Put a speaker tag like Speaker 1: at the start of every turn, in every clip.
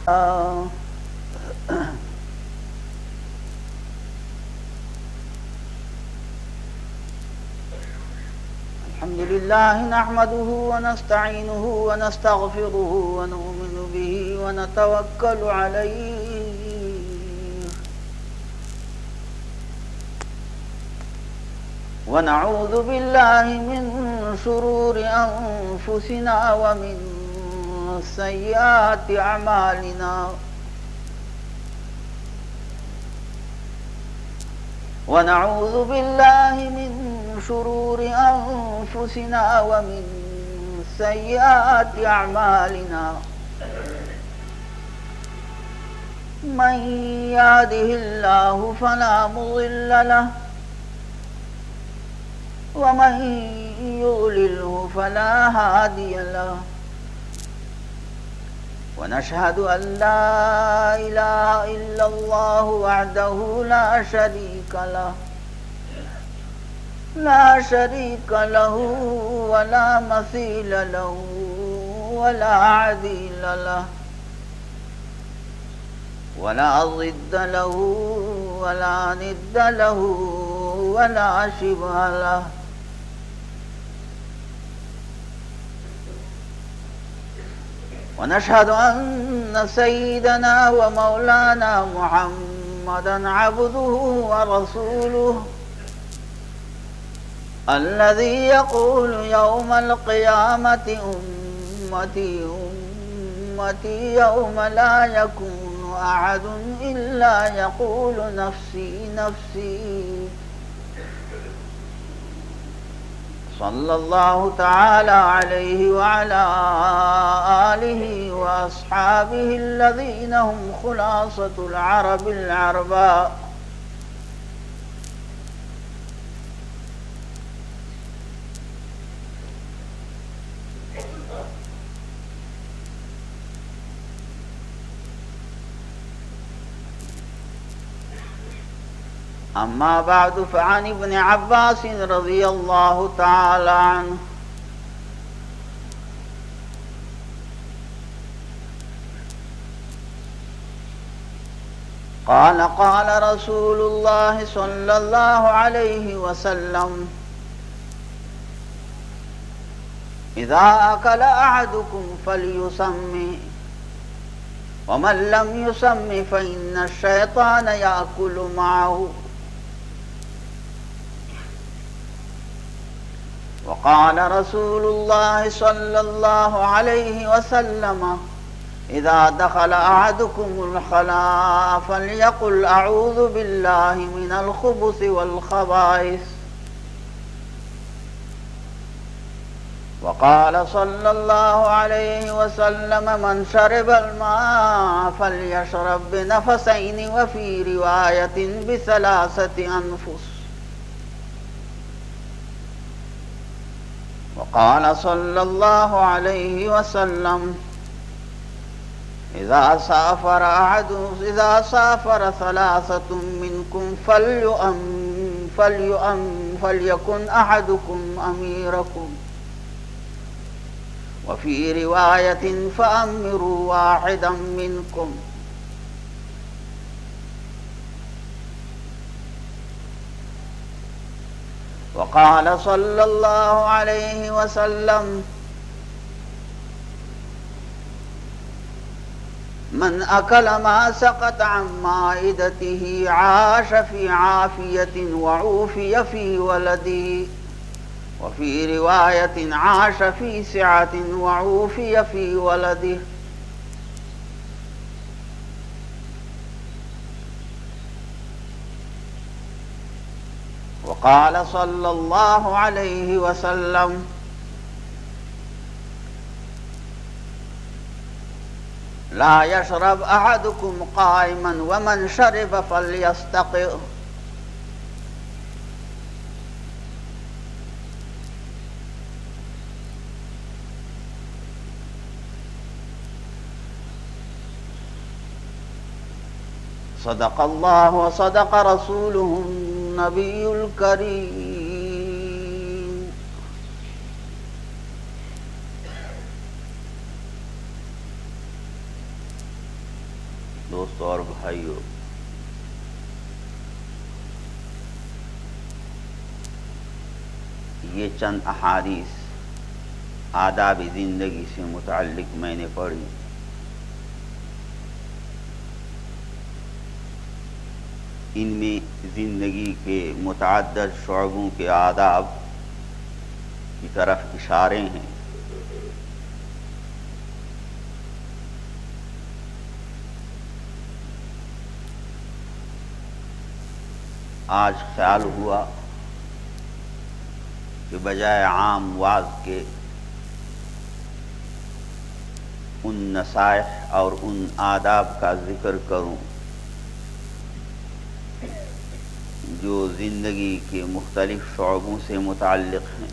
Speaker 1: الحمد لله نحمده ونستعينه ونستغفره ونؤمن به ونتوكل عليه ونعوذ بالله من شرور أنفسنا ومن سيئات أعمالنا ونعوذ بالله من شرور أنفسنا ومن سيئات أعمالنا من يهده الله فلا مضل له ومن يضلله فلا هادي له ونشهد أن لا إله إلا الله وحده لا شريك له ولا مثيل له ولا عديل له ولا ضد له ولا ند له ولا شبه له ونشهد أن سيدنا ومولانا محمدا عبده ورسوله الذي يقول يوم القيامة أمتي أمتي يوم لا يكون أحد إلا يقول نفسي نفسي صلى الله تعالى عليه وعلى آله وأصحابه الذين هم خلاصة العرب العرباء أما بعد فعن ابن عباس رضي الله تعالى عنه قال قال رسول الله صلى الله عليه وسلم إذا أكل أحدكم فليسمي ومن لم يسم فإن الشيطان يأكل معه وقال رسول الله صلى الله عليه وسلم إذا دخل أحدكم الخلاء فليقل أعوذ بالله من الخبث والخبائث وقال صلى الله عليه وسلم من شرب الماء فليشرب بنفسين وفي رواية بثلاثة أنفس وقال صلى الله عليه وسلم إذا سافر ثلاثة منكم فليكن أحدكم أميركم وفي رواية فأمروا واحدا منكم وقال صلى الله عليه وسلم من أكل ما سقط عن مائدته عاش في عافية وعوفي في ولده وفي رواية عاش في سعة وعوفي في ولده وقال صلى الله عليه وسلم لا يشرب أحدكم قائما ومن شرب فليستقئ صدق الله وصدق رسوله النبي الكريم. دوستوں اور بھائیوں، یہ چند احادیث آداب زندگی سے متعلق میں نے پڑھی۔ ان میں زندگی کے متعدد شعبوں کے آداب کی طرف اشارے ہیں۔ آج خیال ہوا کہ بجائے عام واعظ کے ان نصائح اور ان آداب کا ذکر کروں جو زندگی کے مختلف شعبوں سے متعلق ہیں۔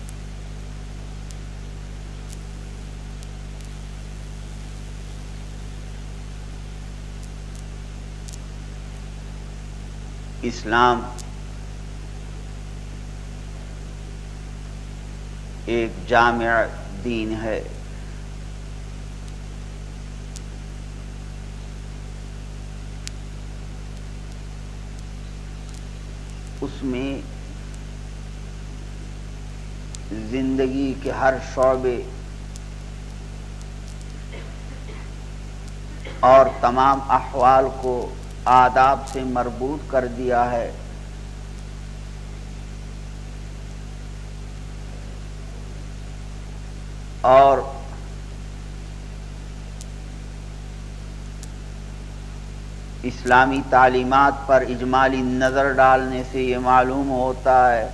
Speaker 1: اسلام ایک جامع دین ہے۔ اس میں زندگی کے ہر شعبے اور تمام احوال کو آداب سے مربوط کر دیا ہے۔ اور اسلامی تعلیمات پر اجمالی نظر ڈالنے سے یہ معلوم ہوتا ہے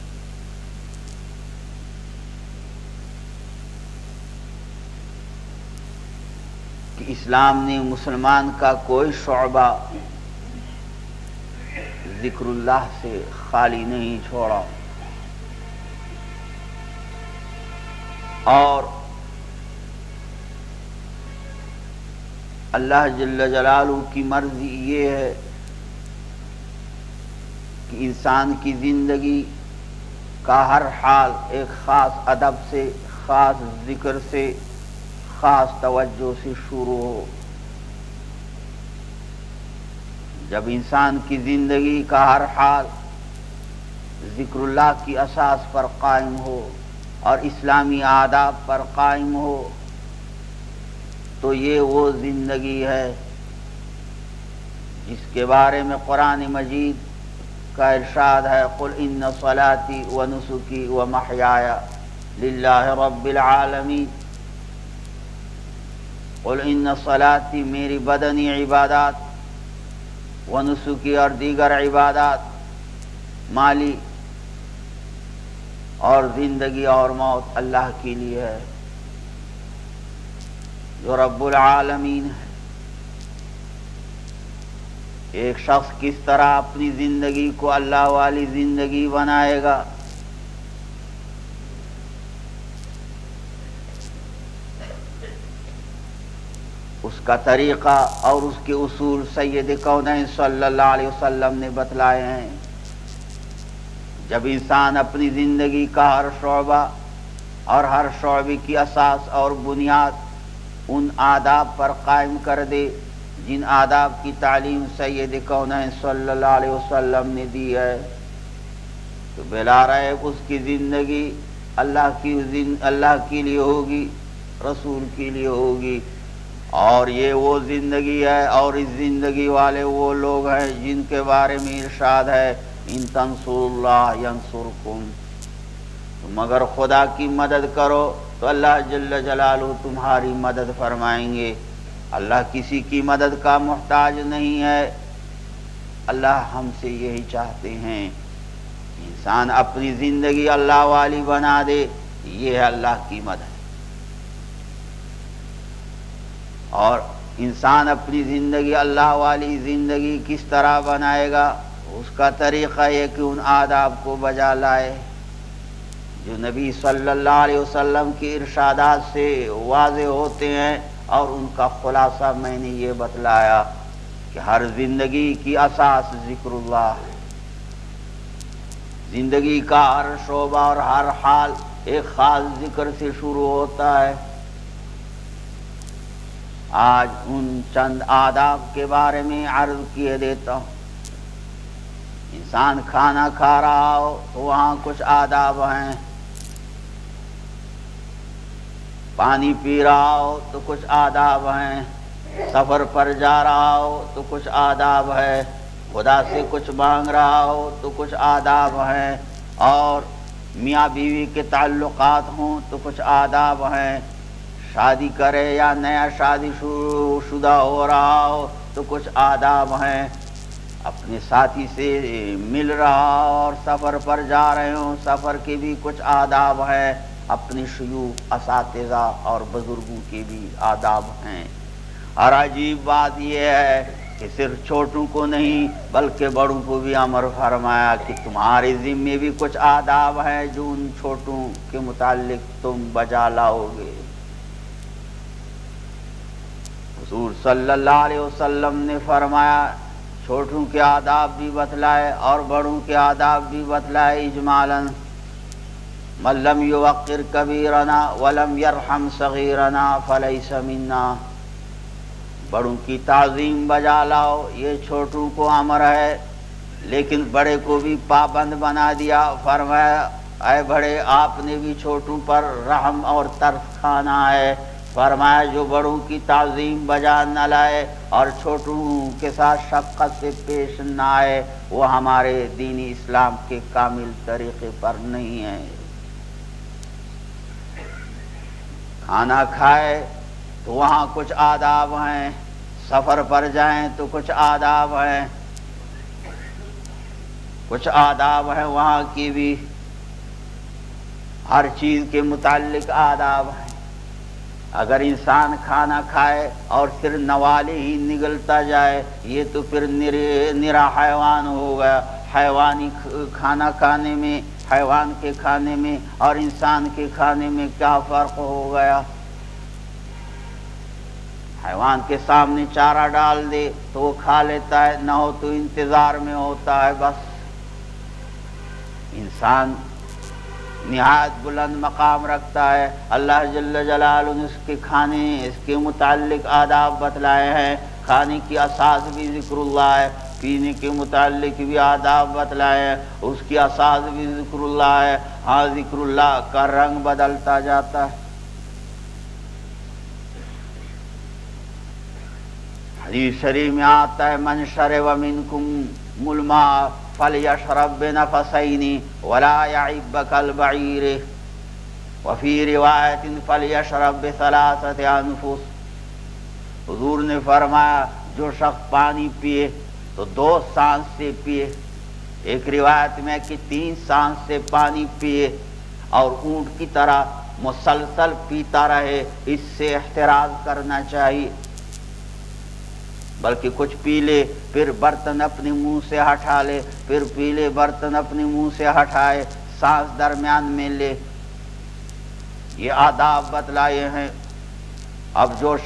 Speaker 1: کہ اسلام نے مسلمان کا کوئی شعبہ ذکر اللہ سے خالی نہیں چھوڑا، اور اللہ جل جلالہ کی مرضی یہ ہے کہ انسان کی زندگی کا ہر حال ایک خاص ادب سے، خاص ذکر سے، خاص توجہ سے شروع ہو۔ جب انسان کی زندگی کا ہر حال ذکر اللہ کی اساس پر قائم ہو اور اسلامی آداب پر قائم ہو تو یہ وہ زندگی ہے جس کے بارے میں قرآن مجید کا ارشاد ہے، قل ان صلاتی ونسکی ومحیایا للہ رب العالمین۔ قل ان صلاتی، میری بدنی عبادات، ونسکی اور دیگر عبادات، مالی اور زندگی اور موت اللہ کے لیے ہے جو رب العالمین ہے۔ ایک شخص کس طرح اپنی زندگی کو اللہ والی زندگی بنائے گا، اس کا طریقہ اور اس کے اصول سید کونین صلی اللہ علیہ وسلم نے بتلائے ہیں۔ جب انسان اپنی زندگی کا ہر شعبہ اور ہر شعبے کی اساس اور بنیاد ان آداب پر قائم کر دے جن آداب کی تعلیم سید کونین صلی اللہ علیہ وسلم نے دی ہے، تو بلا ریب اس کی زندگی اللہ کے لیے ہوگی، رسول کے لیے ہوگی، اور یہ وہ زندگی ہے اور اس زندگی والے وہ لوگ ہیں جن کے بارے میں ارشاد ہے، ان تنصروا اللہ ینصرکم، تم اگر خدا کی مدد کرو تو اللہ جل جلالہ تمہاری مدد فرمائیں گے۔ اللہ کسی کی مدد کا محتاج نہیں ہے۔ اللہ ہم سے یہی چاہتے ہیں، انسان اپنی زندگی اللہ والی بنا دے، یہ ہے اللہ کی مدد۔ اور انسان اپنی زندگی اللہ والی زندگی کس طرح بنائے گا، اس کا طریقہ یہ کہ ان آداب کو بجا لائے جو نبی صلی اللہ علیہ وسلم کے ارشادات سے واضح ہوتے ہیں، اور ان کا خلاصہ میں نے یہ بتلایا کہ ہر زندگی کی اساس ذکر اللہ ہے۔ زندگی کا ہر شعبہ اور ہر حال ایک خاص ذکر سے شروع ہوتا ہے۔ آج ان چند آداب کے بارے میں عرض کیے دیتا ہوں۔ انسان کھانا کھا رہا ہو تو وہاں کچھ آداب ہیں، پانی پی رہا ہو تو کچھ آداب ہیں، سفر پر جا رہا ہو تو کچھ آداب ہے، خدا سے کچھ مانگ رہا ہو تو کچھ آداب ہیں، اور میاں بیوی کے تعلقات ہوں تو کچھ آداب ہیں، شادی کرے یا نیا شادی شدہ ہو رہا ہو تو کچھ آداب ہیں، اپنے ساتھی سے مل رہا ہو اور سفر پر جا رہے ہوں سفر کے بھی کچھ آداب ہیں، اپنے شیوخ اساتذہ اور بزرگوں کے بھی آداب ہیں۔ اور عجیب بات یہ ہے کہ صرف چھوٹوں کو نہیں بلکہ بڑوں کو بھی امر فرمایا کہ تمہارے ذمے بھی کچھ آداب ہیں جو ان چھوٹوں کے متعلق تم بجا لاؤ گے۔ حضور صلی اللہ علیہ وسلم نے فرمایا، چھوٹوں کے آداب بھی بتلائے اور بڑوں کے آداب بھی بتلائے اجمالاً۔ من لم یوقر کبیرنا ولم یرحم صغیرنا فلیس منا۔ بڑوں کی تعظیم بجا لاؤ، یہ چھوٹوں کو امر ہے، لیکن بڑے کو بھی پابند بنا دیا۔ فرمایا اے بڑے، آپ نے بھی چھوٹوں پر رحم اور ترس کھانا ہے۔ فرمایا جو بڑوں کی تعظیم بجا نہ لائے اور چھوٹوں کے ساتھ شفقت سے پیش نہ آئے، وہ ہمارے دین اسلام کے کامل طریقے پر نہیں ہے۔ کھانا کھائے تو وہاں کچھ آداب ہیں، سفر پر جائیں تو کچھ آداب ہیں، کچھ آداب ہیں وہاں کی بھی، ہر چیز کے متعلق آداب ہیں۔ اگر انسان کھانا کھائے اور پھر نوالے ہی نگلتا جائے، یہ تو پھر نرا حیوان ہو گیا۔ حیوانی کھانا کھانے میں، حیوان کے کھانے میں اور انسان کے کھانے میں کیا فرق ہو گیا؟ حیوان کے سامنے چارہ ڈال دے تو وہ کھا لیتا ہے، نہ ہو تو انتظار میں ہوتا ہے بس۔ انسان نہایت بلند مقام رکھتا ہے، اللہ جل جلالہ نے اس کے کھانے، اس کے متعلق آداب بتلائے ہیں۔ کھانے کی اساس بھی ذکر اللہ ہے، پینے کے متعلق بھی آداب بتلائے ہیں، اس کی اساس بھی ذکر اللہ ہے۔ ہاں ذکر اللہ کا رنگ بدلتا جاتا ہے۔ حدیث شریف میں آتا ہے من شرب منکم الماء فلیشرب بنفسین ولا یعب کالبعیر وفی روایت فلیشرب بثلاثۃ انفس۔ حضور نے فرمایا جو شخص پانی پیے تو 2 سانس سے پیے، ایک روایت میں کہ 3 سانس سے پانی پیے، اور اونٹ کی طرح مسلسل پیتا رہے، اس سے احتراز کرنا چاہیے۔ بلکہ کچھ پی لے پھر برتن اپنے منہ سے ہٹا لے، پھر پی لے برتن اپنے منہ سے ہٹائے، سانس درمیان میں لے، یہ آداب بتلائے ہیں۔ اب جو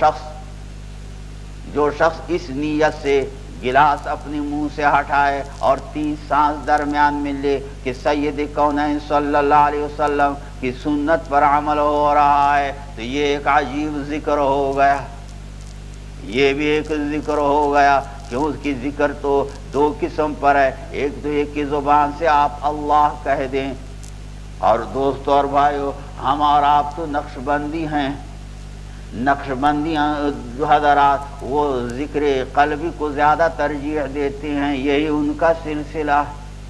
Speaker 1: شخص اس نیت سے گلاس اپنے منہ سے ہٹائے اور 3 سانس درمیان میں لے کہ سید کونین صلی اللہ علیہ وسلم کی سنت پر عمل ہو رہا ہے، تو یہ ایک عجیب ذکر ہو گیا۔ یہ بھی ایک ذکر ہو گیا کہ اس کی ذکر تو 2 قسم پر ہے، ایک تو ایک کی زبان سے آپ اللہ کہہ دیں، اور دوستو اور بھائیو، ہم اور آپ تو نقشبندی ہیں، نقشبندی حضرات وہ ذکر قلبی کو زیادہ ترجیح دیتے ہیں، یہی ان کا سلسلہ۔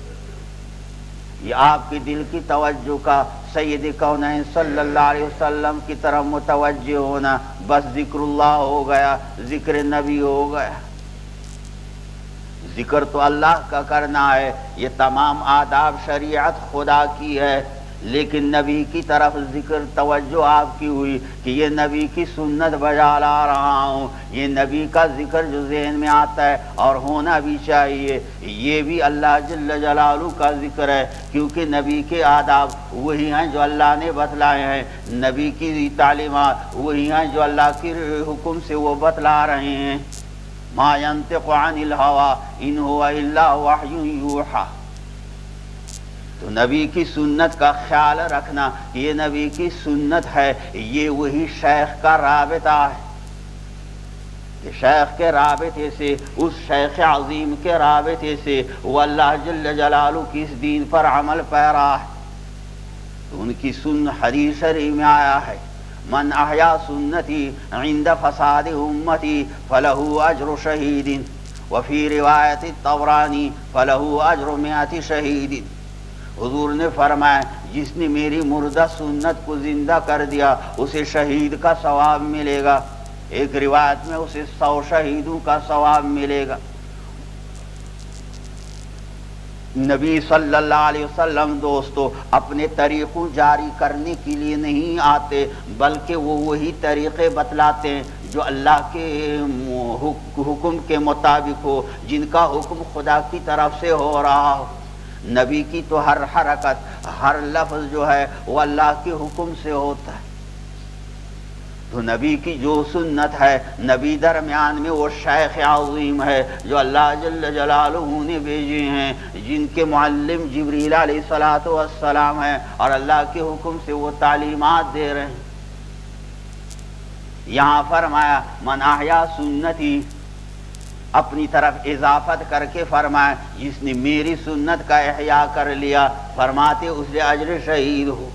Speaker 1: یہ آپ کے دل کی توجہ کا سید کونین صلی اللہ علیہ وسلم کی طرف متوجہ ہونا، بس ذکر اللہ ہو گیا، ذکر نبی ہو گیا۔ ذکر تو اللہ کا کرنا ہے، یہ تمام آداب شریعت خدا کی ہے، لیکن نبی کی طرف ذکر توجہ آپ کی ہوئی کہ یہ نبی کی سنت بجا لا رہا ہوں، یہ نبی کا ذکر جو ذہن میں آتا ہے اور ہونا بھی چاہیے، یہ بھی اللہ جل جلالہ کا ذکر ہے، کیونکہ نبی کے آداب وہی ہیں جو اللہ نے بتلائے ہیں، نبی کی تعلیمات وہی ہیں جو اللہ کے حکم سے وہ بتلا رہے ہیں۔ ما ينطق عن الهوى ان هو الا وحی یوحی۔ تو نبی کی سنت کا خیال رکھنا، یہ نبی کی سنت ہے، یہ وہی شیخ کا رابطہ ہے۔ کہ شیخ کے رابطے سے، اس شیخ عظیم کے رابطے سے وہ اللہ جل جلالہ کی اس دین پر عمل پیرا ہے۔ تو ان کی حدیث شریف میں آیا ہے، من احیا سنتی عند فساد امتی فلہ اجر شہید، وفی روایت الطبرانی فلہ اجر 100 شہید۔ حضور نے فرمایا جس نے میری مردہ سنت کو زندہ کر دیا اسے شہید کا ثواب ملے گا، ایک روایت میں اسے 100 شہیدوں کا ثواب ملے گا۔ نبی صلی اللہ علیہ وسلم دوستو اپنے طریقوں جاری کرنے کے لیے نہیں آتے، بلکہ وہ وہی طریقے بتلاتے ہیں جو اللہ کے حکم کے مطابق ہو، جن کا حکم خدا کی طرف سے ہو رہا ہو۔ نبی کی تو ہر حرکت، ہر لفظ جو ہے وہ اللہ کے حکم سے ہوتا ہے۔ تو نبی کی جو سنت ہے، نبی درمیان میں وہ شیخ عظیم ہے جو اللہ جل جلالہ نے بھیجے ہیں، جن کے معلم جبریل علیہ السلام ہیں، اور اللہ کے حکم سے وہ تعلیمات دے رہے ہیں۔ یہاں فرمایا من احیا سنتی، اپنی طرف اضافت کر کے فرمایا جس نے میری سنت کا احیا کر لیا، فرماتے اسے اجر شہید ہو۔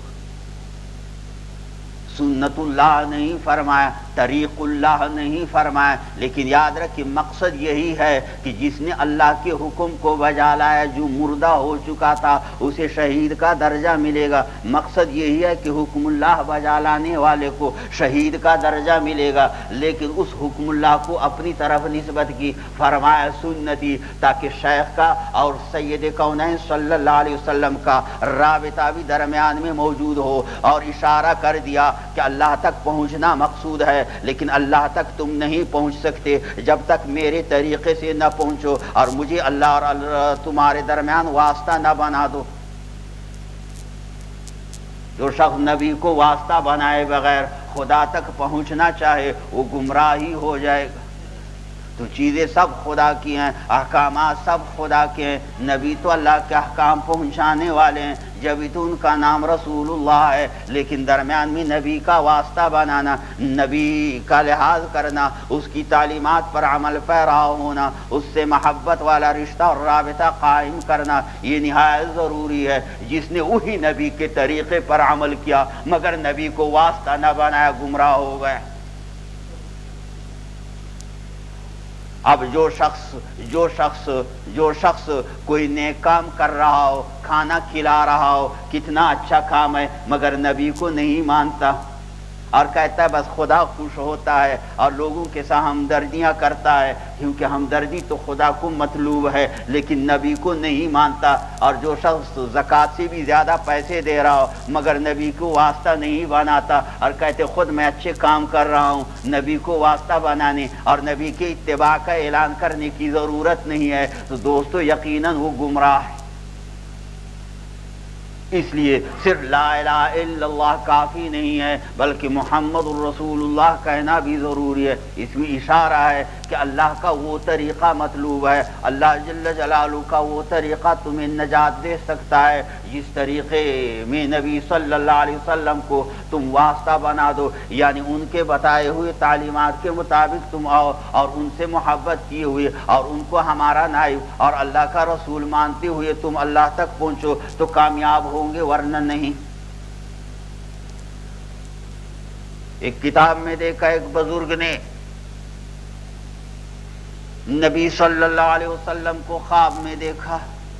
Speaker 1: سنت اللہ نہیں فرمایا، طریق اللہ نہیں فرمایا، لیکن یاد رکھیں مقصد یہی ہے کہ جس نے اللہ کے حکم کو بجا لایا، جو مردہ ہو چکا تھا اسے شہید کا درجہ ملے گا۔ مقصد یہی ہے کہ حکم اللہ بجا لانے والے کو شہید کا درجہ ملے گا، لیکن اس حکم اللہ کو اپنی طرف نسبت کی، فرمایا سنتی، تاکہ شیخ کا اور سید کونین صلی اللہ علیہ وسلم کا رابطہ بھی درمیان میں موجود ہو، اور اشارہ کر دیا کہ اللہ تک پہنچنا مقصود ہے، لیکن اللہ تک تم نہیں پہنچ سکتے جب تک میرے طریقے سے نہ پہنچو، اور مجھے اللہ اور تمہارے درمیان واسطہ نہ بنا دو۔ جو شخص نبی کو واسطہ بنائے بغیر خدا تک پہنچنا چاہے وہ گمراہی ہو جائے گا۔ تو چیزیں سب خدا کی ہیں، احکامات سب خدا کے ہیں، نبی تو اللہ کے احکام پہنچانے والے ہیں، جبھی تو ان کا نام رسول اللہ ہے، لیکن درمیان میں نبی کا واسطہ بنانا، نبی کا لحاظ کرنا، اس کی تعلیمات پر عمل پیرا ہونا، اس سے محبت والا رشتہ اور رابطہ قائم کرنا، یہ نہایت ضروری ہے۔ جس نے وہی نبی کے طریقے پر عمل کیا مگر نبی کو واسطہ نہ بنایا، گمراہ ہو گئے۔ اب جو شخص کوئی نیک کام کر رہا ہو، کھانا کھلا رہا ہو، کتنا اچھا کام ہے، مگر نبی کو نہیں مانتا اور کہتا ہے بس خدا خوش ہوتا ہے اور لوگوں کے ساتھ ہمدردیاں کرتا ہے، کیونکہ ہمدردی تو خدا کو مطلوب ہے، لیکن نبی کو نہیں مانتا۔ اور جو شخص زکوٰۃ سے بھی زیادہ پیسے دے رہا ہو مگر نبی کو واسطہ نہیں بناتا اور کہتے خود میں اچھے کام کر رہا ہوں، نبی کو واسطہ بنانے اور نبی کے اتباع کا اعلان کرنے کی ضرورت نہیں ہے، تو دوستو یقیناً وہ گمراہ ہے۔ اس لیے صرف لا الہ الا اللہ کافی نہیں ہے، بلکہ محمد الرسول اللہ کہنا بھی ضروری ہے۔ اس میں اشارہ ہے کہ اللہ کا وہ طریقہ مطلوب ہے، اللہ جل جلالہ کا وہ طریقہ تمہیں نجات دے سکتا ہے جس طریقے میں نبی صلی اللہ علیہ وسلم کو تم واسطہ بنا دو، یعنی ان کے بتائے ہوئے تعلیمات کے مطابق تم آؤ اور ان سے محبت کیے ہوئے اور ان کو ہمارا نائب اور اللہ کا رسول مانتے ہوئے تم اللہ تک پہنچو تو کامیاب ہوں گے، ورنہ نہیں۔ ایک کتاب میں دیکھا ایک بزرگ نے نبی صلی اللہ علیہ وسلم کو خواب میں دیکھا،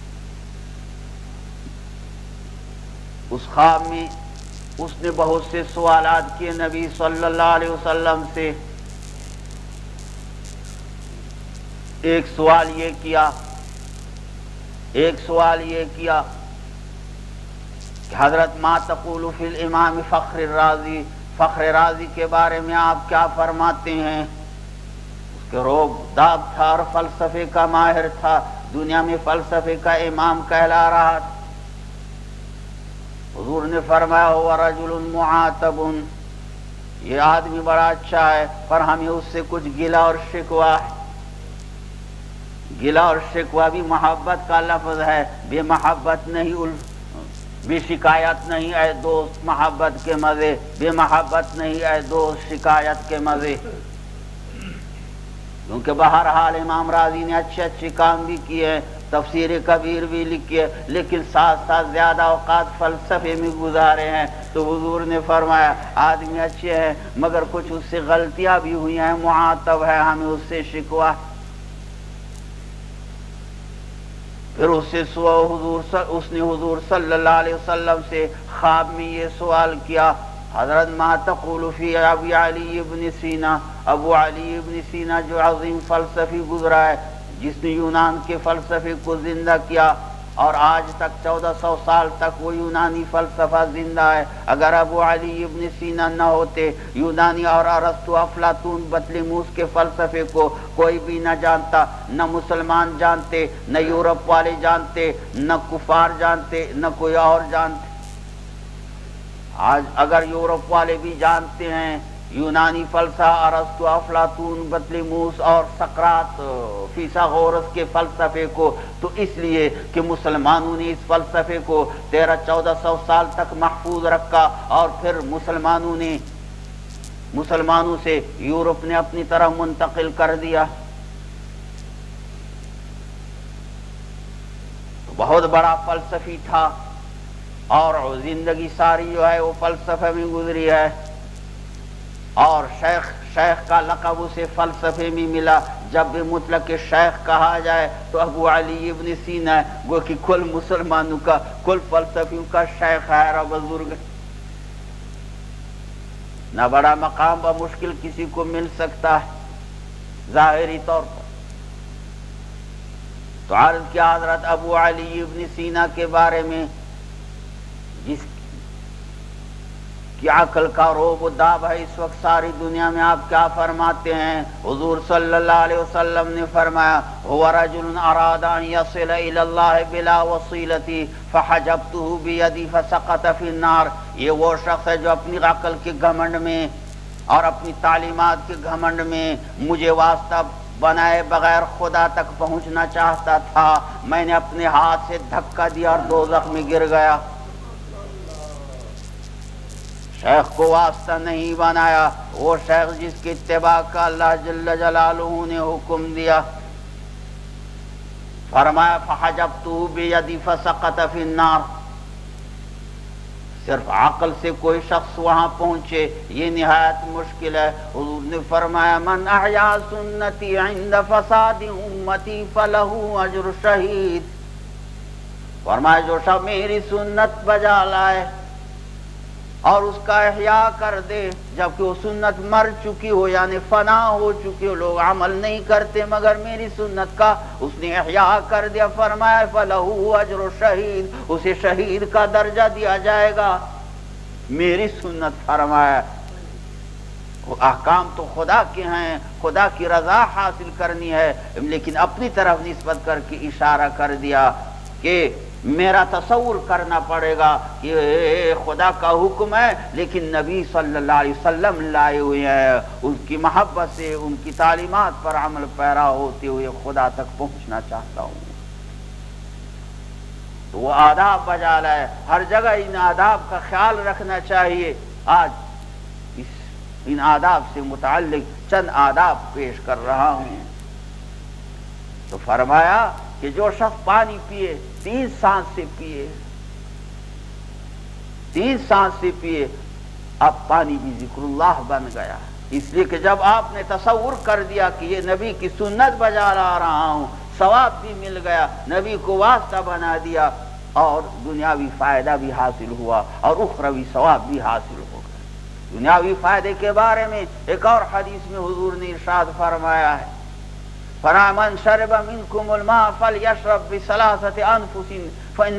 Speaker 1: اس خواب میں اس نے بہت سے سوالات کیے نبی صلی اللہ علیہ وسلم سے۔ ایک سوال یہ کیا کہ حضرت ما تقول فی الامام فخر رازی کے بارے میں آپ کیا فرماتے ہیں؟ اس کے روب داب تھا اور فلسفے کا ماہر تھا، دنیا میں فلسفے کا امام کہلا رہا تھا۔ حضور نے فرمایا ہوا رجل معاتب، یہ آدمی بڑا اچھا ہے پر ہمیں اس سے کچھ گلہ اور شکوہ ہے۔ گلہ اور شکوہ بھی محبت کا لفظ ہے، بے محبت نہیں، بے شکایت نہیں اے دوست محبت کے مزے، بے محبت نہیں اے دوست شکایت کے مزے۔ کیونکہ بہرحال امام راضی نے اچھے اچھے کام بھی کیے ہیں، تفسیر کبیر بھی لکھی ہے، لیکن ساتھ ساتھ زیادہ اوقات فلسفے میں گزارے ہیں۔ تو حضور نے فرمایا آدمی اچھے ہیں مگر کچھ اس سے غلطیاں بھی ہوئی ہیں، معاتب ہے، ہمیں اس سے شکوہ۔ پھر اس نے حضور صلی اللہ علیہ وسلم سے خواب میں یہ سوال کیا، حضرت ما تقول فی ابی علی ابن سینا، ابو علی ابن سینا جو عظیم فلسفی گزرا ہے، جس نے یونان کے فلسفے کو زندہ کیا اور آج تک 1400 سال تک وہ یونانی فلسفہ زندہ ہے، اگر ابو علی ابن سینا نہ ہوتے، یونانی اور ارسطو، افلاطون، بطلیموس کے فلسفے کو کوئی بھی نہ جانتا، نہ مسلمان جانتے، نہ یورپ والے جانتے، نہ کفار جانتے، نہ کوئی اور جانتے۔ آج اگر یورپ والے بھی جانتے ہیں یونانی فلسفہ، ارسطو، افلاطون، بطلیموس اور سقراط، فیثاغورس کے فلسفے کو، تو اس لیے کہ مسلمانوں نے اس فلسفے کو 1300-1400 سال تک محفوظ رکھا، اور پھر مسلمانوں سے یورپ نے اپنی طرف منتقل کر دیا۔ تو بہت بڑا فلسفی تھا اور زندگی ساری جو ہے وہ فلسفے میں گزری ہے، اور شیخ کا لقب اسے فلسفے میں ملا۔ جب بھی مطلق شیخ کہا جائے تو ابو علی ابن سینا گو کہ کل مسلمانوں کا، کل فلسفیوں کا شیخ ہے اور بزرگ۔ نہ بڑا مقام بمشکل کسی کو مل سکتا ہے ظاہری طور پر۔ تو عرض کیا حضرت ابو علی ابن سینا کے بارے میں، جس کی عقل کا روب و داب ہے اس وقت ساری دنیا میں، آپ کیا فرماتے ہیں؟ حضور صلی اللہ علیہ وسلم نے فرمایا هو رجل اراد ان يصل الى الله بلا وسیلتی فحجبته بیدی فسقط فی النار۔ یہ وہ شخص ہے جو اپنی عقل کے گھمنڈ میں اور اپنی تعلیمات کے گھمنڈ میں مجھے واسطہ بنائے بغیر خدا تک پہنچنا چاہتا تھا، میں نے اپنے ہاتھ سے دھکا دیا اور دوزخ میں گر گیا۔ شیخ کو واسطہ نہیں بنایا، وہ شیخ جس کی اتباع کا اللہ جل جلالہ نے حکم دیا۔ فرمایا فحجبتہ بیدی فسقط فی النار۔ صرف عقل سے کوئی شخص وہاں پہنچے یہ نہایت مشکل ہے۔ حضور نے فرمایا من احیا سنتی عند فساد امتی فلہ اجر شہید۔ فرمایا جو شخص میری سنت بجا لائے اور اس کا احیاء کر دے جبکہ وہ سنت مر چکی ہو، یعنی فنا ہو چکی ہو، لوگ عمل نہیں کرتے مگر میری سنت کا اس نے احیاء کر دیا، فرمایا فلہ اجر شہید، اسے شہید کا درجہ دیا جائے گا۔ میری سنت، فرمایا احکام تو خدا کے ہیں، خدا کی رضا حاصل کرنی ہے، لیکن اپنی طرف نسبت کر کے اشارہ کر دیا کہ میرا تصور کرنا پڑے گا کہ خدا کا حکم ہے لیکن نبی صلی اللہ علیہ وسلم لائے ہوئے ہیں، ان کی محبت سے، ان کی تعلیمات پر عمل پیرا ہوتے ہوئے خدا تک پہنچنا چاہتا ہوں۔ تو وہ آداب بجا لائے، ہر جگہ ان آداب کا خیال رکھنا چاہیے۔ آج ان آداب سے متعلق چند آداب پیش کر رہا ہوں۔ تو فرمایا کہ جو شخص پانی پیے 3 سانس سے پیے، 3 سانس سے پیے، اب پانی بھی ذکر اللہ بن گیا، اس لیے کہ جب آپ نے تصور کر دیا کہ یہ نبی کی سنت بجا رہا ہوں، ثواب بھی مل گیا، نبی کو واسطہ بنا دیا، اور دنیاوی فائدہ بھی حاصل ہوا اور اخروی ثواب بھی حاصل ہو گیا۔ دنیاوی فائدے کے بارے میں ایک اور حدیث میں حضور نے ارشاد فرمایا ہے فَمَنْ شَرِبَ مِنْكُمُ الْمَاءَ فَلْيَشْرَبْ بِثَلَاثَةِ أَنْفُسٍ فَإِنَّ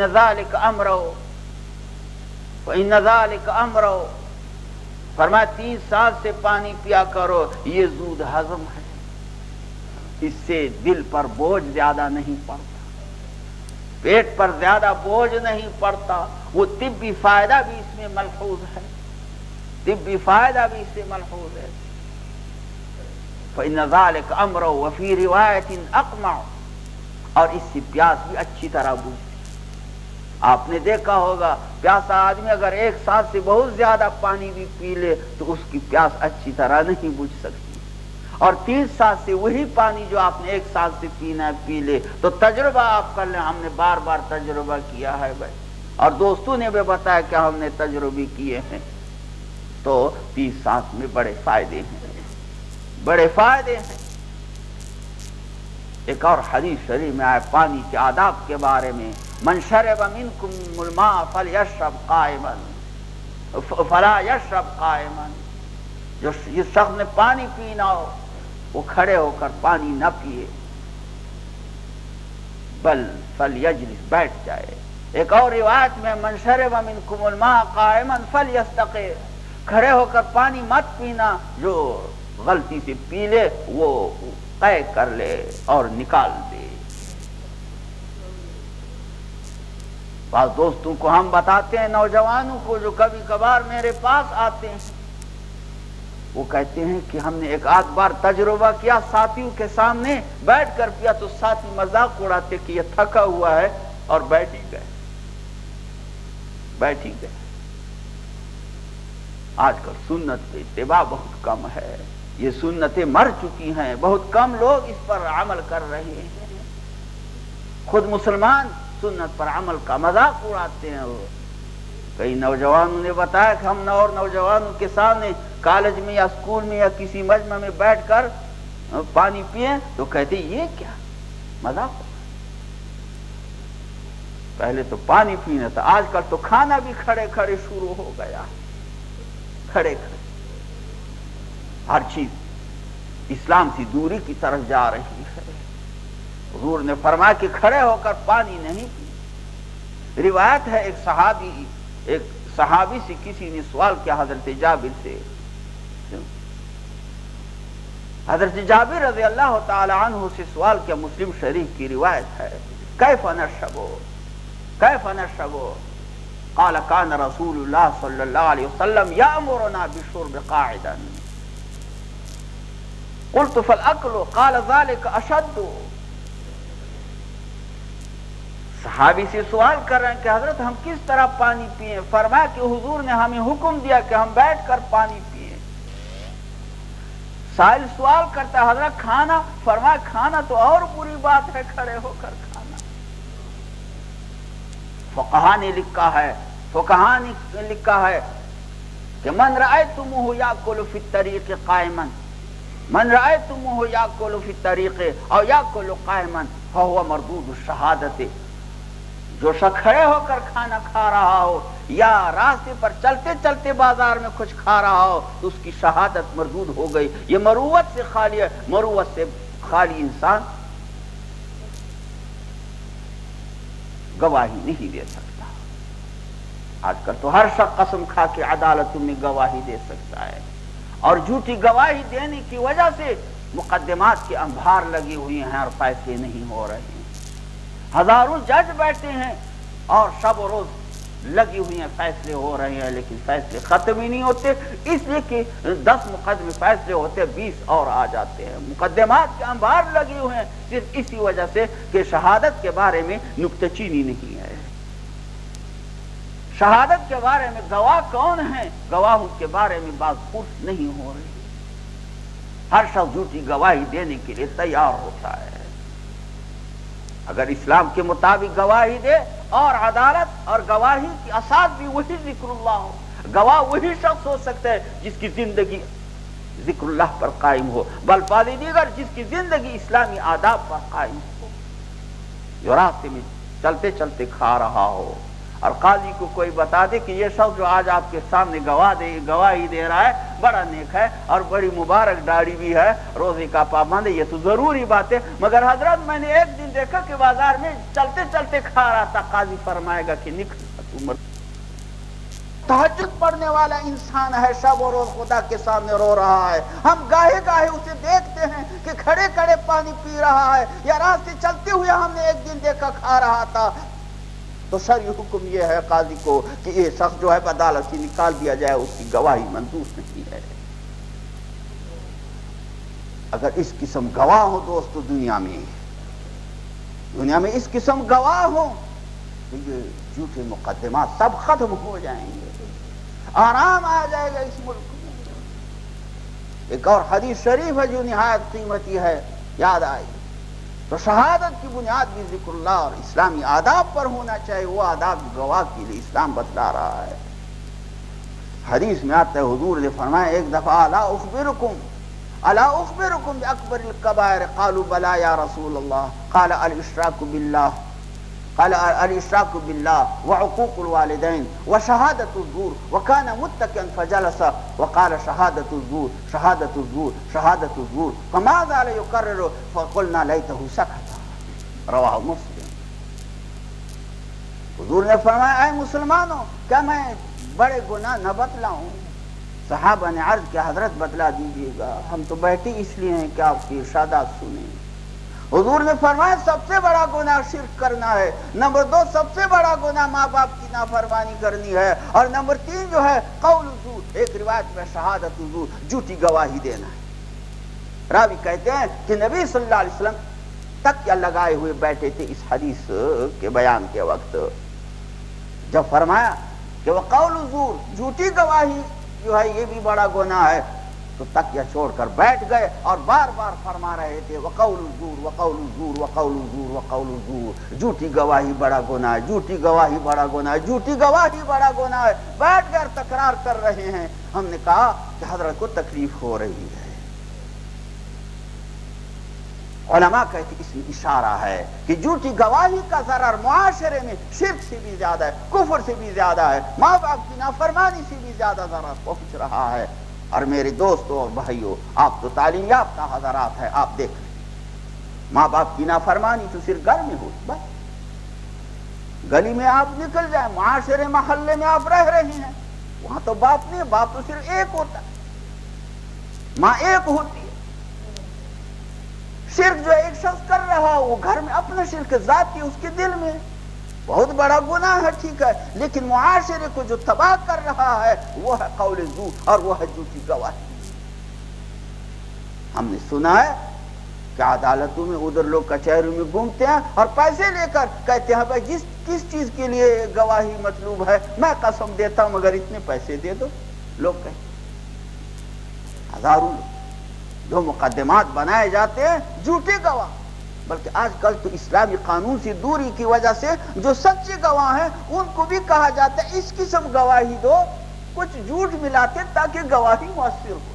Speaker 1: ذَلِكَ أَمْرُهُ۔ فرمایا 3 سانس سے پانی پیا کرو، یہ زود ہضم ہے، اس سے دل پر بوجھ زیادہ نہیں پڑتا، پیٹ پر زیادہ بوجھ نہیں پڑتا، وہ طبی فائدہ بھی اس میں ملحوظ ہے، طبی فائدہ بھی اس سے ملحوظ ہے۔ فَإِنَّ ذَلِكَ أَمْرُهُ وَفِي رِوَایَةٍ أَقْمَعُ، اور اس سے پیاس بھی اچھی طرح بجھتی۔ آپ نے دیکھا ہوگا پیاسا آدمی اگر 1 سانس سے بہت زیادہ پانی بھی پی لے تو اس کی پیاس اچھی طرح نہیں بجھ سکتی، اور 30 سال سے وہی پانی جو آپ نے 1 سال سے پینا ہے پی لے تو تجربہ آپ کر لیں، ہم نے بار بار تجربہ کیا ہے بھائی، اور دوستوں نے بھی بتایا کہ ہم نے تجربے کیے ہیں، تو 30 سانس میں بڑے فائدے ہیں، بڑے فائدے ہیں۔ ایک اور حدیث شریف میں آئے پانی کے آداب کے بارے میں، من شرب منکم الماء فلیشرب قائما فلا یشرب قائما، جو جس شخص نے پانی پینا ہو وہ کھڑے ہو کر پانی نہ پیے بل فلیجلس، بیٹھ جائے۔ ایک اور روایت میں من شرب منکم الماء قائما فلیستقی، کھڑے ہو کر پانی مت پینا، جو غلطی سے پی لے وہ قے کر لے اور نکال دے۔ بعض دوستوں کو ہم بتاتے ہیں، نوجوانوں کو جو کبھی کبھار میرے پاس آتے ہیں، وہ کہتے ہیں کہ ہم نے ایک آدھ بار تجربہ کیا، ساتھیوں کے سامنے بیٹھ کر پیا تو ساتھی مذاق اڑاتے کہ یہ تھکا ہوا ہے اور بیٹھ ہی گئے۔ آج کل سنت پہ اتباع بہت کم ہے، یہ سنتیں مر چکی ہیں، بہت کم لوگ اس پر عمل کر رہے ہیں۔ خود مسلمان سنت پر عمل کا مذاق اڑاتے ہیں۔ کئی نوجوانوں نے بتایا کہ ہم اور نوجوانوں کے سامنے کالج میں یا اسکول میں یا کسی مجمع میں بیٹھ کر پانی پیے تو کہتے یہ کیا مذاق، پہلے تو پانی پینا تھا، آج کل تو کھانا بھی کھڑے کھڑے شروع ہو گیا، کھڑے کھڑے، ہر چیز اسلام سے دوری کی طرف جا رہی ہے۔ حضور نے فرمایا کہ کھڑے ہو کر پانی نہیں پی۔ روایت ہے ایک صحابی سے کسی نے سوال کیا حضرت جابر سے، حضرت جابر رضی اللہ تعالی عنہ سے سوال کیا، مسلم شریف کی روایت ہے، کیف نشرب قال كان رسول اللہ صلی اللہ علیہ وسلم یأمرنا بالشرب قاعدا قلت فالأكل قال ذلك اشد۔ صحابی سے سوال کر رہے ہیں کہ حضرت ہم کس طرح پانی پیئیں؟ فرمایا کہ حضور نے ہمیں حکم دیا کہ ہم بیٹھ کر پانی پیئیں۔ سائل سوال کرتا ہے حضرت کھانا؟ فرمایا کھانا تو اور بری بات ہے، کھڑے ہو کر کھانا۔ فقہاء نے لکھا ہے کہ من رأیتموہ یاکل فی الطریق قائما، من رأیتموہ یاکل فی الطریق او یاکل قائما فہو مردود الشہادت، جو شخص کھڑے ہو کر کھانا کھا رہا ہو یا راستے پر چلتے چلتے بازار میں کچھ کھا رہا ہو تو اس کی شہادت مردود ہو گئی۔ یہ مروت سے خالی ہے، مروت سے خالی انسان گواہی نہیں دے سکتا۔ آج کل تو ہر شخص قسم کھا کے عدالتوں میں گواہی دے سکتا ہے، اور جھوٹی گواہی دینے کی وجہ سے مقدمات کے انبار لگی ہوئی ہیں اور فیصلے نہیں ہو رہے ہیں۔ ہزاروں جج بیٹھے ہیں اور شب و روز لگی ہوئی ہیں، فیصلے ہو رہے ہیں، لیکن فیصلے ختم ہی نہیں ہوتے، اس لیے کہ 10 مقدمے فیصلے ہوتے 20 اور آ جاتے ہیں۔ مقدمات کے انبار لگے ہوئے ہیں صرف اسی وجہ سے کہ شہادت کے بارے میں نکتہ چینی نہیں ہے۔ شہادت کے بارے میں گواہ کون ہیں، گواہوں کے بارے میں بات پرس نہیں ہو رہی۔ ہر شخص جھوٹی گواہی دینے کے لیے تیار ہوتا ہے۔ اگر اسلام کے مطابق گواہی دے اور عدالت اور گواہی کی اساس بھی وہی ذکر اللہ ہو، گواہ وہی شخص ہو سکتا ہے جس کی زندگی ذکر اللہ پر قائم ہو، بالفاظ دیگر جس کی زندگی اسلامی آداب پر قائم ہو، جو راستے میں چلتے چلتے کھا رہا ہو اور قاضی کو کوئی بتا دے کہ یہ شخص جو آج آپ کے سامنے گواہی دے رہا ہے بڑا نیک ہے اور بڑی مبارک داڑھی بھی ہے، روزے کا پابند ہے، یہ تو ضروری بات ہے، مگر حضرت میں نے ایک دن دیکھا کہ بازار میں چلتے چلتے کھا رہا تھا۔ قاضی فرمائے گا کہ نکل، تہجد پڑھنے والا انسان ہے، شب و روز خدا کے سامنے رو رہا ہے، ہم گاہے گاہے اسے دیکھتے ہیں کہ کھڑے کھڑے پانی پی رہا ہے، یا راستے چلتے ہوئے ہم نے ایک دن دیکھا کھا رہا تھا، تو شرعی حکم یہ ہے قاضی کو کہ یہ شخص جو ہے عدالت سے نکال دیا جائے، اس کی گواہی منظور نہیں ہے۔ اگر اس قسم گواہ ہو دوستو دنیا میں اس قسم گواہ ہو تو یہ جھوٹے مقدمات سب ختم ہو جائیں گے، آرام آ جائے گا اس ملک میں۔ ایک اور حدیث شریف ہے جو نہایت قیمتی ہے، یاد آئی تو شہادت کی بنیاد بھی ذکر اللہ اور اسلامی آداب پر ہونا چاہیے، وہ آداب گواہ کے لیے اسلام بتلا رہا ہے۔ حدیث میں آتا ہے حضور نے فرمایا ایک دفعہ الا اخبرکم باکبر الکبائر قالوا بلا یا رسول اللہ قال الاشراک باللہ وعقوق الوالدین وشہادت الزور وكان متكئا فجلس وقال شہادت الزور شہادت الزور شہادت الزور فما زال يكرر فقلنا لیته سکت، رواہ مسلم۔ حضور نے فرمایا اے مسلمانوں کیا میں بڑے گناہ نہ بتلاؤں؟ صحابہ نے عرض کیا حضرت بتلا دیجیے گا، ہم تو بیٹھے اس لیے ہیں کہ آپ کی ارشادات سنیں۔ حضور نے فرمایا سب سے بڑا گناہ شرک کرنا ہے، نمبر 2 سب سے بڑا گناہ ماں باپ کی نافرمانی کرنی ہے، اور نمبر 3 جو ہے قول الزور، ایک روایت میں شہادت الزور، جھوٹی گواہی دینا ہے۔ راوی کہتے ہیں کہ نبی صلی اللہ علیہ وسلم تکیہ لگائے ہوئے بیٹھے تھے اس حدیث کے بیان کے وقت، جب فرمایا کہ وہ قول الزور، جھوٹی گواہی جو ہے یہ بھی بڑا گناہ ہے، تو تکیہ چھوڑ کر بیٹھ گئے اور بار بار فرما رہے تھے وقول الزور وقول الزور وقول الزور وقول الزور، جھوٹی گواہی بڑا گناہ ہے، جھوٹی گواہی بڑا گناہ ہے، جھوٹی گواہی بڑا گناہ ہے، بیٹھ کر تکرار کر رہے ہیں۔ ہم نے کہا کہ حضرت کو تکلیف ہو رہی ہے۔ علماء کہتے اس میں اشارہ ہے کہ جھوٹی گواہی کا ضرر معاشرے میں شرک سے بھی زیادہ ہے، کفر سے بھی زیادہ ہے، ماں باپ کی نافرمانی سے بھی زیادہ ضرر پہنچ رہا ہے۔ اور میرے دوستوں اور بھائیوں، آپ تو تعلیم یافتہ حضرات ہیں، آپ دیکھ لیں ماں باپ کی نافرمانی تو صرف گھر میں ہوتی، بس گلی میں آپ نکل جائیں، معاشرے محلے میں آپ رہ رہے ہیں، وہاں تو باپ نہیں، باپ تو صرف ایک ہوتا ہے، ماں ایک ہوتی ہے۔ شرک جو ایک شخص کر رہا وہ گھر میں اپنا شرک ذاتی اس کے دل میں بہت بڑا گناہ ہے، ٹھیک ہے، لیکن معاشرے کو جو تباہ کر رہا ہے وہ ہے قول زور اور وہ ہے جھوٹی گواہی۔ ہم نے سنا ہے کہ عدالتوں میں ادھر لوگ کچہریوں میں گھومتے ہیں اور پیسے لے کر کہتے ہیں بھائی کس چیز کے لیے گواہی مطلوب ہے، میں قسم دیتا ہوں مگر اتنے پیسے دے دو۔ لوگ کہتے ہزاروں لوگ جو مقدمات بنائے جاتے ہیں جھوٹے گواہ، بلکہ آج کل تو اسلامی قانون سے دوری کی وجہ سے جو سچے گواہ ہیں ان کو بھی کہا جاتا ہے اس قسم گواہی دو، کچھ جھوٹ ملاتے تاکہ گواہی مؤثر ہو۔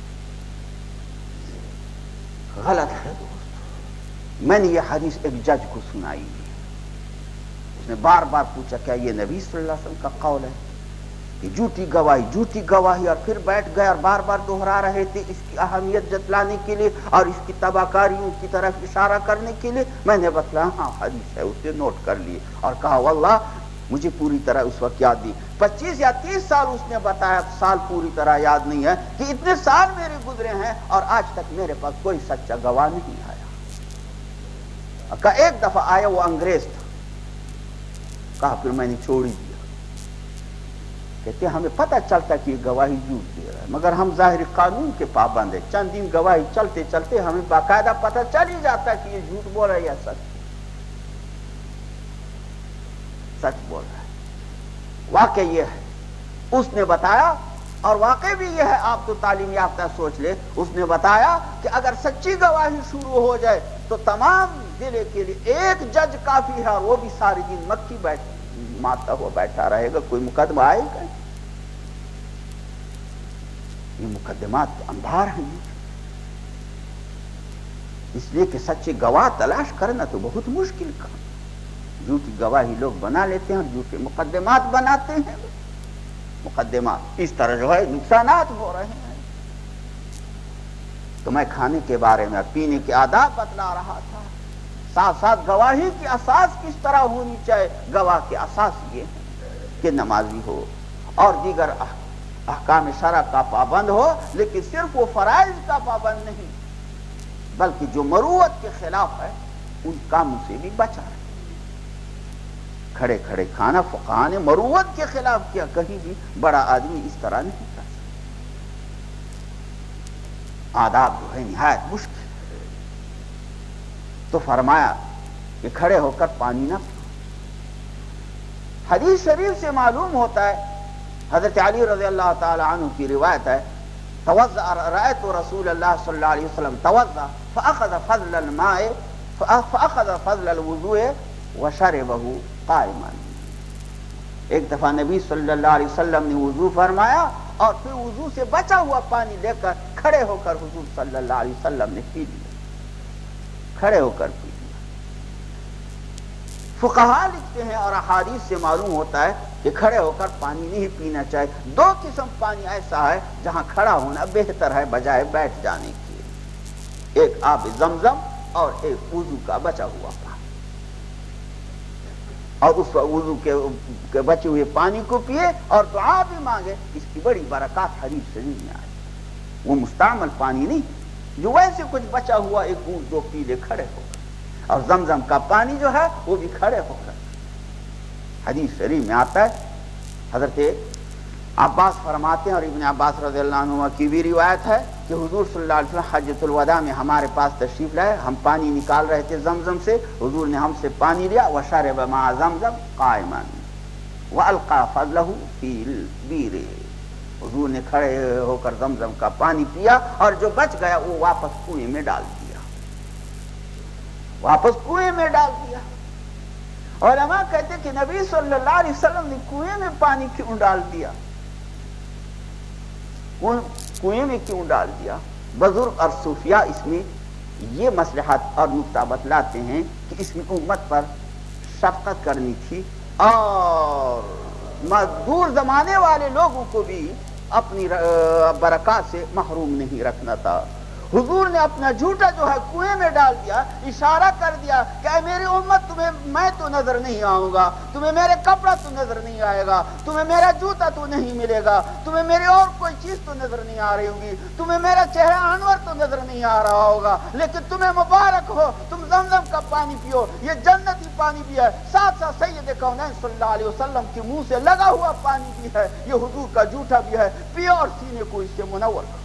Speaker 1: غلط ہے دوست۔ میں نے یہ حدیث ایک جج کو سنائی، اس نے بار بار پوچھا کیا یہ نبی صلی اللہ علیہ وسلم کا قول ہے کہ جھوٹی گواہی، اور پھر بیٹھ گئے اور بار بار دہرا رہے تھے اس کی اہمیت جتلانے کے لیے اور اس کی تباہ کاریوں کی طرف اشارہ کرنے کے لیے۔ میں نے بتلایا ہاں حدیث ہے، اسے نوٹ کر لیے اور کہا واللہ مجھے پوری طرح اس وقت یاد نہیں، 25 یا 30 سال اس نے بتایا، سال پوری طرح یاد نہیں ہے کہ اتنے سال میرے گزرے ہیں اور آج تک میرے پاس کوئی سچا گواہ نہیں آیا۔ کہا ایک دفعہ آیا وہ انگریز تھا، کہا پھر میں نے چھوڑ ہی دیا۔ کہتے ہمیں پتہ چلتا کہ یہ گواہی جھوٹ دے رہا ہے مگر ہم ظاہر قانون کے پابند ہیں، چند دن گواہی چلتے چلتے ہمیں باقاعدہ پتہ چل ہی جاتا کہ یہ جھوٹ بول رہا ہے یا سچ بول رہا ہے۔ واقع یہ ہے اس نے بتایا، اور واقع بھی یہ ہے، آپ تو تعلیم یافتہ سوچ لے، اس نے بتایا کہ اگر سچی گواہی شروع ہو جائے تو تمام ضلع کے لیے ایک جج کافی ہے، اور وہ بھی سارے دن مکھی مارتا ہوا بیٹھا رہے گا، کوئی مقدمہ آئے گا۔ یہ مقدمات تو انبار ہیں، اس لیے کہ سچے گواہ تلاش کرنا تو بہت مشکل کام، جھوٹی گواہی لوگ بنا لیتے ہیں، جھوٹے مقدمات بناتے ہیں، مقدمات اس طرح جو ہے نقصانات ہو رہے ہیں۔ تو میں کھانے کے بارے میں پینے کے آداب بتلا رہا تھا، ساتھ ساتھ گواہی کی اساس کس طرح ہونی چاہیے۔ گواہ کی اساس یہ ہے کہ نمازی ہو اور دیگر احکام شرع کا پابند ہو، لیکن صرف وہ فرائض کا پابند نہیں بلکہ جو مروت کے خلاف ہے ان کاموں سے بھی بچا رہے۔ کھڑے کھڑے کھانا فقہاء نے مروت کے خلاف کیا، کہیں بھی بڑا آدمی اس طرح نہیں کر سکتا۔ آداب جو ہے نہایت مشکل، تو فرمایا کہ کھڑے ہو کر پانی نہ پیو۔ حدیث شریف سے معلوم ہوتا ہے، حضرت علی رضی اللہ تعالی عنہ کی روایت ہے توضأ رأيت رسول الله صلى الله عليه وسلم توضأ فأخذ فضل الماء فأخذ فضل الوضوء وشربه قائما. ایک دفعہ نبی صلی اللہ علیہ وسلم نے وضو فرمایا اور پھر وضو سے بچا ہوا پانی لے کر کھڑے ہو کر حضور صلی اللہ علیہ وسلم نے پی لیا، کھڑے ہو کر پی لیا. فقہا لکھتے ہیں اور احادیث سے معلوم ہوتا ہے کہ کھڑے ہو کر پانی نہیں پینا چاہیے. دو قسم پانی ایسا ہے جہاں کھڑا ہونا بہتر ہے بجائے بیٹھ جانے کے، ایک آب زمزم اور ایک وضو کا بچا ہوا پانی. اور اس وضو کے بچے ہوئے پانی کو پیے اور دعا بھی مانگے. اس کی بڑی برکات حدیث شریف میں آئی. وہ مستعمل پانی نہیں جو ویسے کچھ بچا ہوا ایک بوند دو پی لے کھڑے ہو کر، اور زمزم کا پانی جو ہے وہ بھی کھڑے ہو کر. حدیث شریف میں آتا ہے، حضرت عباس فرماتے ہیں اور ابن عباس رضی اللہ عنہ کی بھی روایت ہے کہ حضور صلی اللہ علیہ وسلم حجۃ الوداع میں ہمارے پاس تشریف لائے. ہم پانی نکال رہے تھے زمزم سے، حضور نے ہم سے پانی لیا وشرب مع زمزم قائما والقى فضله في البئر. حضور نے کھڑے ہو کر زمزم کا پانی پیا اور جو بچ گیا وہ واپس کنویں میں ڈال دیا، واپس کنویں میں ڈال دیا. علماء کہتے کہ نبی صلی اللہ علیہ وسلم نے کنویں میں پانی کیوں ڈال دیا، کنویں میں کیوں ڈال دیا؟ بزرگ اور صوفیاء اس میں یہ مصلحت اور نکتہ بتلاتے ہیں کہ اس میں امت پر شفقت کرنی تھی اور دور زمانے والے لوگوں کو بھی اپنی برکات سے محروم نہیں رکھنا تھا. حضور نے اپنا جھوٹا جو ہے کنویں میں ڈال دیا، اشارہ کر دیا کہ اے میری امت تمہیں میں تو نظر نہیں آؤں گا، تمہیں میرے کپڑا تو نظر نہیں آئے گا، تمہیں میرا جوتا تو نہیں ملے گا، تمہیں میری اور کوئی چیز تو نظر نہیں آ رہی ہوگی، تمہیں میرا چہرہ انور تو نظر نہیں آ رہا ہوگا، لیکن تمہیں مبارک ہو تم زمزم کا پانی پیو، یہ جنتی پانی بھی ہے، ساتھ ساتھ سید کونین صلی اللہ علیہ وسلم کے منہ سے لگا ہوا پانی بھی ہے، یہ حضور کا جھوٹا بھی ہے، پیو اور سینے کو اس سے منور کرو،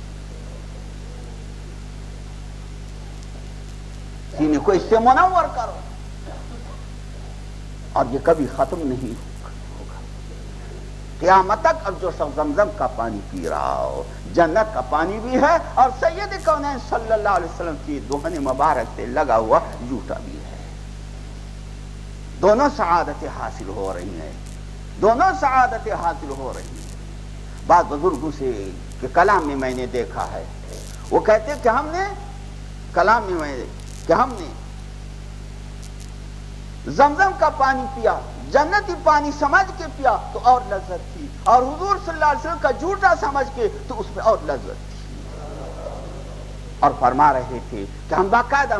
Speaker 1: سینے کو اس سے منور کرو. اور یہ کبھی ختم نہیں ہوگا قیامت تک. اب جو شخص زمزم کا پانی پی رہا ہو، جنت کا پانی بھی ہے اور سید کونین صلی اللہ علیہ وسلم کی دہن مبارک سے لگا ہوا جھوٹا بھی ہے. دونوں سعادتیں حاصل ہو رہی ہیں، دونوں سعادتیں حاصل ہو رہی ہیں. بعض بزرگوں سے کہ کلام میں میں نے دیکھا ہے، وہ کہتے کہ ہم نے کلام میں کہ ہم نے زمزم کا پانی پیا، جنتی پانی سمجھ کے پیا تو اور لذت تھی، اور حضور صلی اللہ علیہ وسلم کا جھوٹا سمجھ کے تو اس میں اور لذت تھی. اور فرما رہے تھے کہ ہم باقاعدہ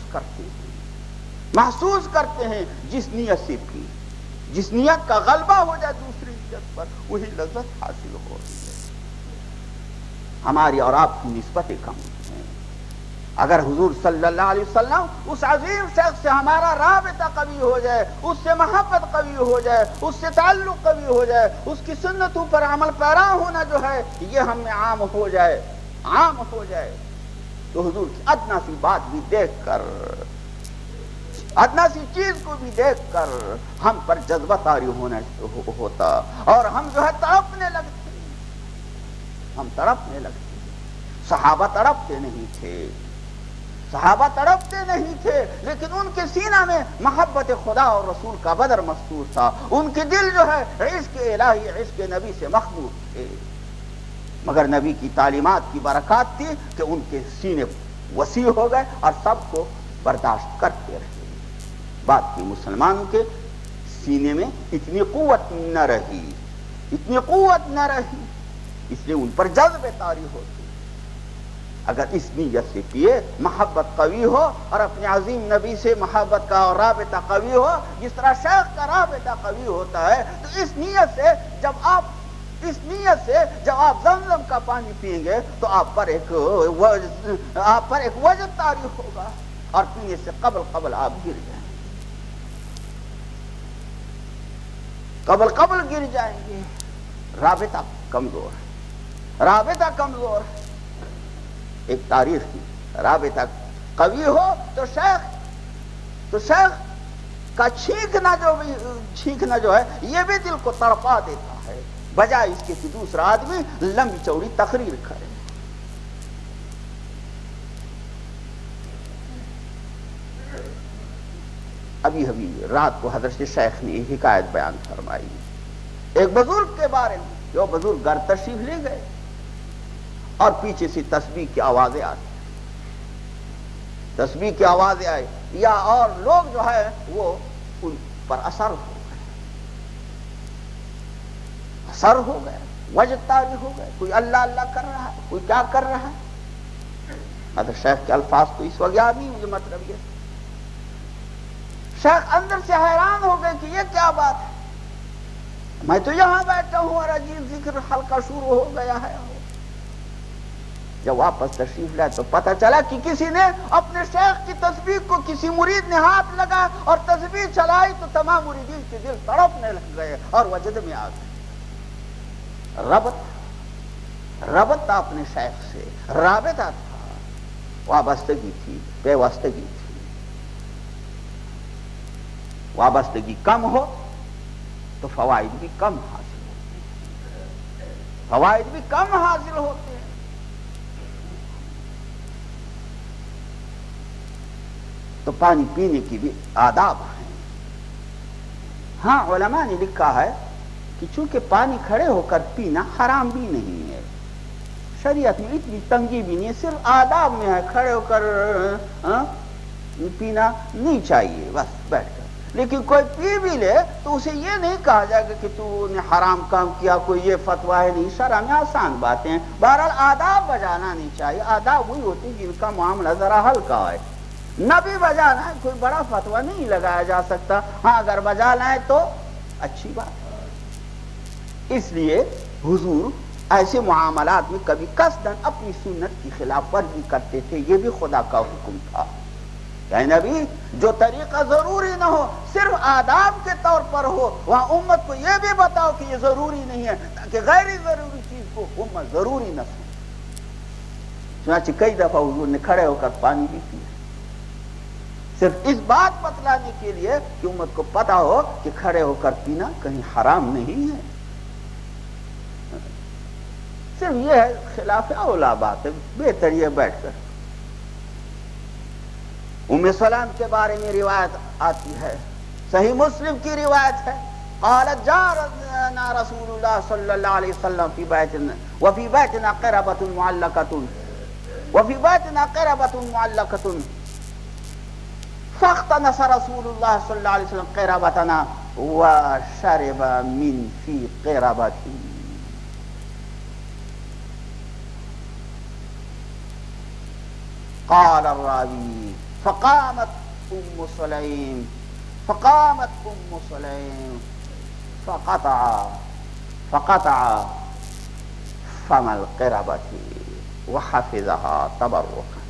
Speaker 1: محسوس کرتے ہیں جس نیت سے پی، جس نیت کا غلبہ ہو جائے دوسری نیت پر وہی لذت حاصل ہو رہی ہے. ہماری اور آپ کی نسبتیں کم ہیں. اگر حضور صلی اللہ علیہ وسلم اس عظیم شخص سے ہمارا رابطہ قوی ہو جائے، اس سے محبت قوی ہو جائے، اس سے تعلق قوی ہو جائے، اس کی سنتوں پر عمل پیرا ہونا جو ہے یہ ہم میں عام ہو جائے تو حضور کی ادنا سی بات بھی دیکھ کر، ادنا سی چیز کو بھی دیکھ کر ہم پر جذبہ طاری ہوتا اور ہم جو ہے تڑپنے لگتے. صحابہ تڑپتے نہیں تھے لیکن ان کے سینہ میں محبت خدا اور رسول کا بدر مستور تھا. ان کے دل جو ہے عشق الہی، عشق نبی سے مخلوط تھے. مگر نبی کی تعلیمات کی برکات تھی کہ ان کے سینے وسیع ہو گئے اور سب کو برداشت کرتے رہے. بات کی مسلمانوں کے سینے میں اتنی قوت نہ رہی، اس لیے ان پر جذبے طاری ہوتے. اگر اس نیت سے پیے، محبت قوی ہو اور اپنے عظیم نبی سے محبت کا اور رابطہ قوی ہو جس طرح شیخ کا رابطہ قوی ہوتا ہے، تو اس نیت سے جب آپ زمزم کا پانی پیئیں گے تو آپ پر ایک وجد طاری ہوگا اور پینے سے قبل آپ گر جائیں گے. رابطہ کمزور ہے. ایک تاریخ کی رابطہ قوی ہو تو شیخ کا چھینکنا جو ہے یہ بھی دل کو تڑپا دیتا ہے. بجائے اس کے کہ دوسرا آدمی لمبی چوڑی تقریر کرے۔ ابھی رات کو حضرت شیخ نے ایک حکایت بیان فرمائی ایک بزرگ کے بارے میں، جو بزرگ گھر تشریف لے گئے اور پیچھے سے تسبیح کی آوازیں آتی، تسبیح کی آوازیں آئی یا اور لوگ جو ہے وہ ان پر اثر ہو گئے، وجد طاری ہو گئے، کوئی اللہ اللہ کر رہا ہے، کوئی کیا کر رہا ہے۔ حضرت شیخ کے الفاظ تو اس وقت یاد نہیں، مجھے مطلب یہ شیخ اندر سے حیران ہو گئے کہ یہ کیا بات ہے، میں تو یہاں بیٹھا ہوں اور عجیب ذکر حلقہ شروع ہو گیا ہے۔ جب واپس تشریف لائے تو پتہ چلا کہ کسی نے اپنے شیخ کی تسبیح کو کسی مرید نے ہاتھ لگا اور تسبیح چلائی تو تمام مریدین کے دل تڑپنے لگ گئے اور وجد میں آ گئے۔ ربط تھا اپنے شیخ سے، رابطہ تھا، وابستگی تھی، پیوستگی تھی۔ وابستگی کم ہو تو فوائد بھی کم حاصل ہوتے ہیں، فوائد بھی کم حاصل ہوتے ہیں۔ تو پانی پینے کی بھی آداب ہیں۔ ہاں علماء نے لکھا ہے کہ چونکہ پانی کھڑے ہو کر پینا حرام بھی نہیں ہے، شریعت میں اتنی تنگی بھی نہیں ہے، صرف آداب میں ہے، کھڑے ہو کر پینا نہیں چاہیے بس بیٹھ کر۔ لیکن کوئی پی بھی لے تو اسے یہ نہیں کہا جائے گا کہ تو نے حرام کام کیا، کوئی یہ فتویٰ ہے نہیں، شرع میں آسان باتیں ہیں۔ بہرحال آداب بجانا نہیں چاہیے، آداب وہی ہوتی ہیں جن کا معاملہ ذرا ہلکا ہے، نہ بھی بجانا ہے، کوئی بڑا فتویٰ نہیں لگایا جا سکتا، ہاں اگر بجانا ہے تو اچھی بات ہے۔ اس لیے حضور ایسے معاملات میں کبھی قصداً اپنی سنت کی خلاف ورزی کرتے تھے، یہ بھی خدا کا حکم تھا کہ نبی جو طریقہ ضروری نہ ہو، صرف آداب کے طور پر ہو، وہاں امت کو یہ بھی بتاؤ کہ یہ ضروری نہیں ہے، تاکہ غیر ضروری چیز کو امت ضروری نہ سمجھے۔ چنانچہ کئی دفعہ حضور نے کھڑے ہو کر پانی بھی پیا، صرف اس بات بتلانے کے لیے کہ امت کو پتا ہو کہ کھڑے ہو کر پینا کہیں حرام نہیں ہے۔ صرف یہ ہے خلاف اولا بات ہے، بہتر یہ بیٹھ کر۔ ام سلام کے بارے میں روایت آتی ہے، صحیح مسلم کی روایت ہے، قالت جارنا رسول اللہ صلی اللہ علیہ وسلم فی بیتنا وفی بیتنا قربۃ معلقۃ وفی بیتنا قربۃ معلقۃ فاختنس رسول اللہ صلی اللہ علیہ وسلم قربتنا وشرب من فی قربتی۔ قال الراوی فقامت ام سلیم فقطع فم القربة وحفظها تبركا۔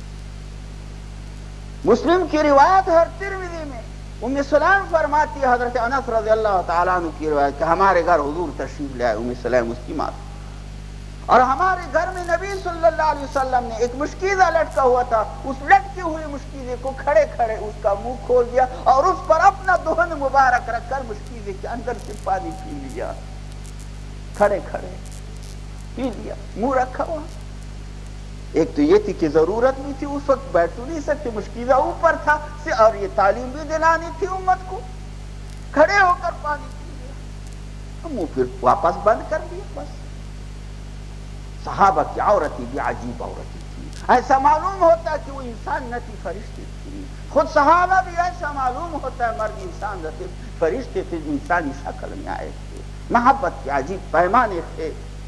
Speaker 1: مسلم کی روایت ہے، ترمذی میں ام سلیم فرماتی ہے، حضرت انس رضی اللہ تعالیٰ عنہ کی روایت کہ ہمارے گھر حضور تشریف لے آئے، ام سلیم اس کی ماں، اور ہمارے گھر میں نبی صلی اللہ علیہ وسلم نے ایک مشکیزہ لٹکا ہوا تھا، اس لٹکی ہوئی مشکیزے کو کھڑے کھڑے اس کا منہ کھول دیا اور اس پر اپنا دہن مبارک رکھ کر مشکیزے کے اندر سے پانی پی لیا، کھڑے کھڑے پی لیا، منہ رکھا ہوا۔ ایک تو یہ تھی کہ ضرورت نہیں تھی، اس وقت بیٹھ تو نہیں سکتے، مشکیزہ اوپر تھا، اور یہ تعلیم بھی دلانی تھی امت کو، کھڑے ہو کر پانی پی لیا، منہ پھر واپس بند کر دیا بس۔ صحابہ کی عورتیں بھی عجیب عورتیں تھی، ایسا معلوم ہوتا ہے کہ وہ انسان نہ تھی، فرشتے تھی، خود صحابہ بھی ایسا معلوم ہوتا ہے مرد انسان نہ تھے، فرشتے تھے جو انسانی شکل میں آئے تھے، محبت کے عجیب پیمانے تھے۔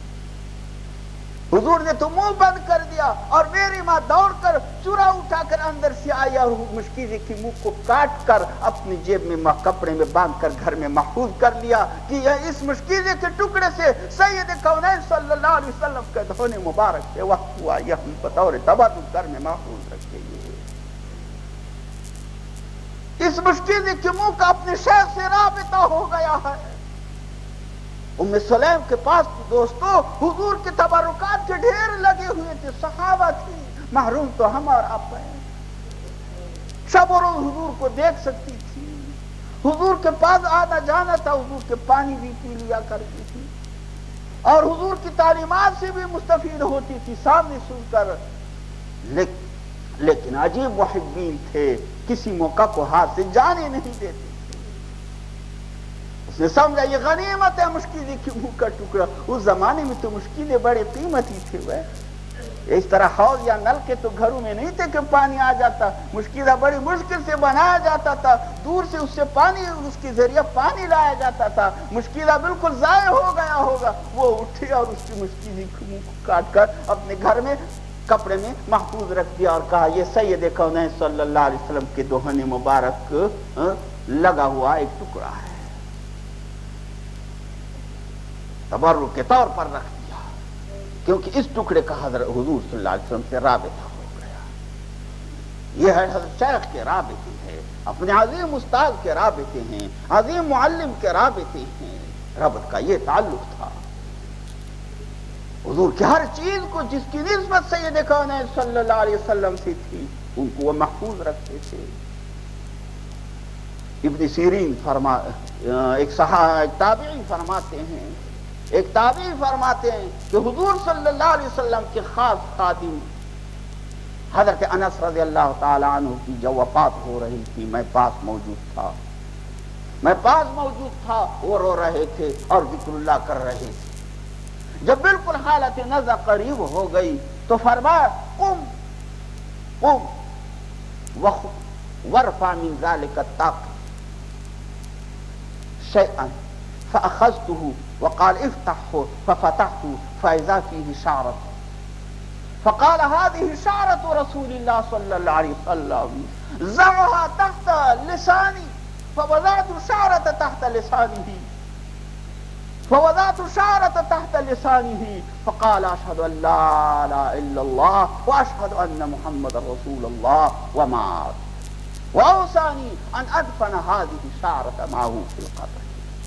Speaker 1: حضور نے تو منہ بند کر دیا اور میری ماں دوڑ کر چورا اٹھا کر اندر سے آئی اور مشکیزے کی منہ کو کاٹ کر اپنی جیب میں کپڑے میں باندھ کر گھر میں محفوظ کر لیا کہ یہ اس مشکیزے کے ٹکڑے سے سید کونین صلی اللہ علیہ وسلم کے دہن مبارک کے وقت ہوا، یہ ہم بطور تبرک گھر میں محفوظ رکھے گئے۔ اس مشکیزے کے منہ کا اپنے شیخ سے رابطہ ہو گیا ہے۔ ام سلیم کے پاس دوستو حضور کے تبرکات کے ڈھیر لگے ہوئے تھے، صحابہ تھی، محروم تو ہم اور آپ ہیں، شب و روز حضور کو دیکھ سکتی تھی، حضور کے پاس آنا جانا تھا، حضور کے پانی بھی پی لیا کرتی تھی، اور حضور کی تعلیمات سے بھی مستفید ہوتی تھی سامنے سن کر، لیکن عجیب محبین تھے، کسی موقع کو ہاتھ سے جانے نہیں دیتے۔ اس نے سمجھا یہ غنیمت ہے مشکیزے کی منہ کا ٹکڑا۔ اس زمانے میں تو مشکیزیں بڑے قیمتی تھے، وہ اس طرح حوض یا نل کے تو گھروں میں نہیں تھے کہ پانی آ جاتا، مشکیزہ بڑی مشکل سے بنایا جاتا تھا، دور سے اس سے پانی، اس کے ذریعے پانی لایا جاتا تھا۔ مشکیزہ بالکل ضائع ہو گیا ہوگا، وہ اٹھے اور اس کی مشکیزے کی منہ کو کاٹ کر اپنے گھر میں کپڑے میں محفوظ رکھ دیا اور کہا یہ سید کونین صلی اللہ علیہ وسلم کے دہن مبارک لگا ہوا ایک ٹکڑا ہے، تبرک کے طور پر رکھ دیا، کیونکہ اس ٹکڑے کا حضرت حضور صلی اللہ علیہ وسلم سے رابطہ ہو گیا۔ یہ ہے حضرت شیخ کے رابطے ہیں، اپنے عظیم استاد کے رابطے ہیں، عظیم معلم کے رابطے ہیں، ربط کا یہ تعلق تھا۔ حضور کی ہر چیز کو جس کی نسبت سید کونین صلی اللہ علیہ وسلم سے تھی ان کو وہ محفوظ رکھتے تھے۔ ابن سیرین ایک تابعی فرماتے ہیں کہ حضور صلی اللہ علیہ وسلم کے خاص خادم حضرت انس رضی اللہ تعالی عنہ کی جب وفات ہو رہی تھی، میں پاس موجود تھا، وہ رو رہے تھے اور ذکر اللہ کر رہے تھے۔ جب بالکل حالت نزع قریب ہو گئی تو فرمایا قم وارفع من ذلك الطاق شيئا فأخذته وقال افتحه ففتحته فإذا فيه شعرة فقال هذه شعرة رسول الله صلى الله عليه وسلم زعها تحت لساني فوضعت شعرة تحت لسانه فقال أشهد أن لا إله إلا الله وأشهد أن محمد رسول الله ومات وأوصاني أن أدفن هذه الشعرة معه في القبر۔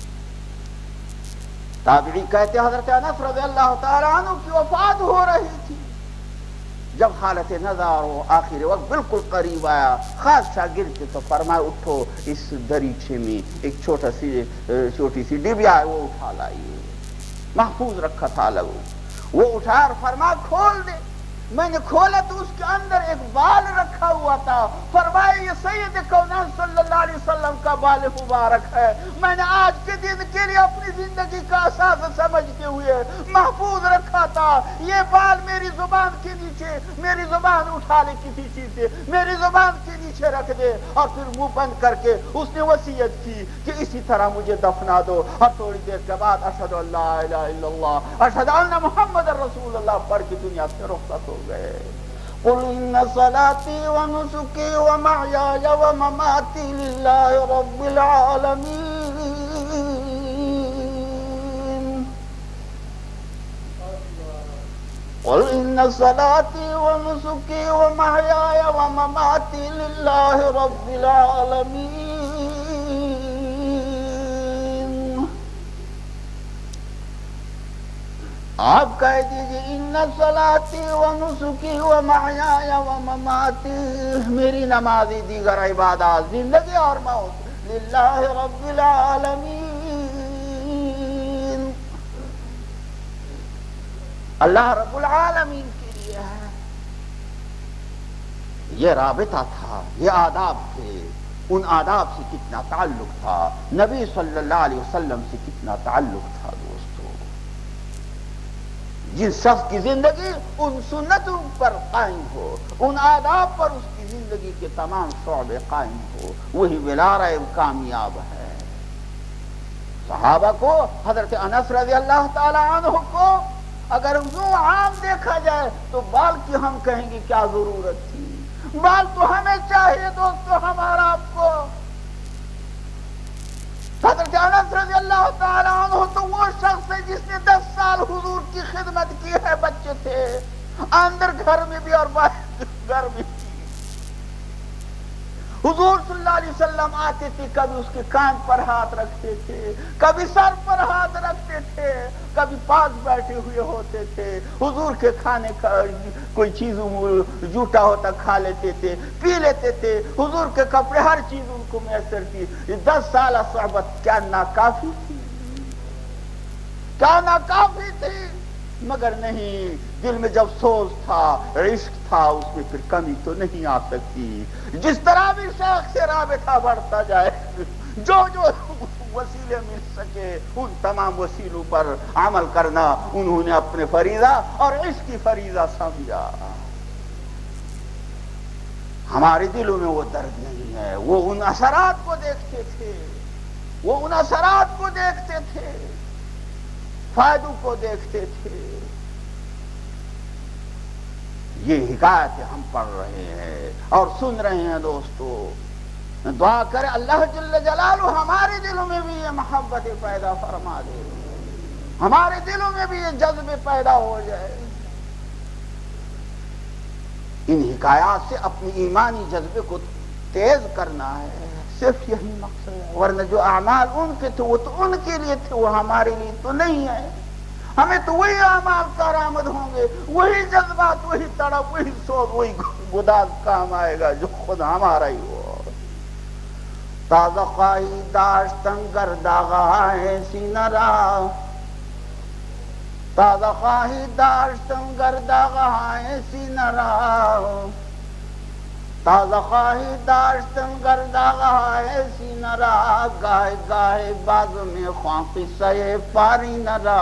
Speaker 1: تابعی کہتے حضرت انس رضی اللہ تعالی عنہ کی وفات ہو رہی تھی، جب حالت نزع اور آخر وقت بالکل قریب آیا، خاص شاگرد تھے تو فرمایا اٹھو اس دریچے میں ایک چھوٹی سی ڈبیا ہے وہ اٹھا لائیے، محفوظ رکھا تھا لگو، وہ اٹھا اور فرمایا کھول دے۔ میں نے کھولا تو اس کے اندر ایک بال رکھا ہوا تھا، فرمایا یہ سید کونین صلی اللہ علیہ وسلم کا بال مبارک ہے، میں نے آج کے دن کے لیے اپنی زندگی کا اساس سمجھتے ہوئے محفوظ رکھا تھا۔ یہ بال میری زبان کے نیچے، میری زبان اٹھا لے کسی چیز سے، میری زبان کے نیچے رکھ دے، اور پھر منہ بند کر کے اس نے وصیت کی کہ اسی طرح مجھے دفنا دو۔ اور تھوڑی دیر کے بعد اشہد ان لا الہ الا اللہ اشہد ان محمد رسول اللہ پڑھ کے دنیا سے رخصت ہو گئے۔ قل ان صلاتي ونسكي ومحياي ومماتي لله رب العالمين قل ان صلاتي ونسكي ومحياي ومماتي لله رب العالمين۔ آپ کہہ دیجئے ان صلاتی و نسکی و محیای و مماتی، میری نمازی دیگر عبادات زندگی اور موت للہ رب العالمین، اللہ رب العالمین کے لیے ہے۔ یہ رابطہ تھا، یہ آداب تھے، ان آداب سے کتنا تعلق تھا، نبی صلی اللہ علیہ وسلم سے کتنا تعلق تھا۔ جس شخص کی زندگی ان سنتوں پر قائم ہو، ان آداب پر اس کی زندگی کے تمام شعبے قائم ہو، وہی ولارہ کامیاب ہے۔ صحابہ کو، حضرت انس رضی اللہ تعالی عنہ کو اگر یوں عام دیکھا جائے تو بال کی ہم کہیں گے کیا ضرورت تھی، بال تو ہمیں چاہیے دوستو، ہمارا آپ کو۔ حضرت انس رضی اللہ تعالیٰ عنہ تو وہ شخص ہے جس نے 10 سال حضور کی خدمت کی ہے، بچے تھے، اندر گھر میں بھی اور باہر گھر میں بھی۔ حضور صلی اللہ علیہ وسلم آتے تھے، کبھی اس کے کان پر ہاتھ رکھتے تھے، کبھی سر پر ہاتھ رکھتے تھے، کبھی پاس بیٹھے ہوئے ہوتے تھے، حضور کے کھانے کا کوئی چیز جھوٹا ہوتا کھا لیتے تھے، پی لیتے تھے، حضور کے کپڑے ہر چیز ان کو میسر تھی۔ 10 سالہ صحبت کیا ناکافی تھی؟ کیا ناکافی تھی؟ مگر نہیں، دل میں جب سوز تھا، عشق تھا، اس میں پھر کمی تو نہیں آ سکتی۔ جس طرح بھی شیخ سے رابطہ بڑھتا جائے، جو وسیلے مل سکے ان تمام وسیلوں پر عمل کرنا انہوں نے اپنے فریضہ اور عشق کی فریضہ سمجھا۔ ہمارے دلوں میں وہ درد نہیں ہے، وہ ان اثرات کو دیکھتے تھے، وہ ان اثرات کو دیکھتے تھے، فائدوں کو دیکھتے تھے۔ یہ حکایتیں ہم پڑھ رہے ہیں اور سن رہے ہیں دوستو۔ دعا کرے اللہ جل جلالہ ہمارے دلوں میں بھی یہ محبت پیدا فرما دے، ہمارے دلوں میں بھی یہ جذبے پیدا ہو جائے۔ ان حکایات سے اپنی ایمانی جذبے کو تیز کرنا ہے، صرف یہی مقصد ہے۔ ورنہ جو اعمال ان کے تھے وہ تو ان کے لیے تھے، وہ ہمارے لیے تو نہیں ہے۔ ہمیں تو وہی اعمال کارآمد ہوں گے، وہی جذبات، وہی تڑپ، وہی سوز، وہی گداز کام آئے گا جو خود ہمارا ہی ہو۔ تازہ خواہی داشتن گرداغائے سینرا، تازہ خواہی داشتن گرداغائے سینرا، تازہ خواہی داشتن گرداغائے سینرا، گاہے گاہے باز میں خواہ قصہ پاری نرا۔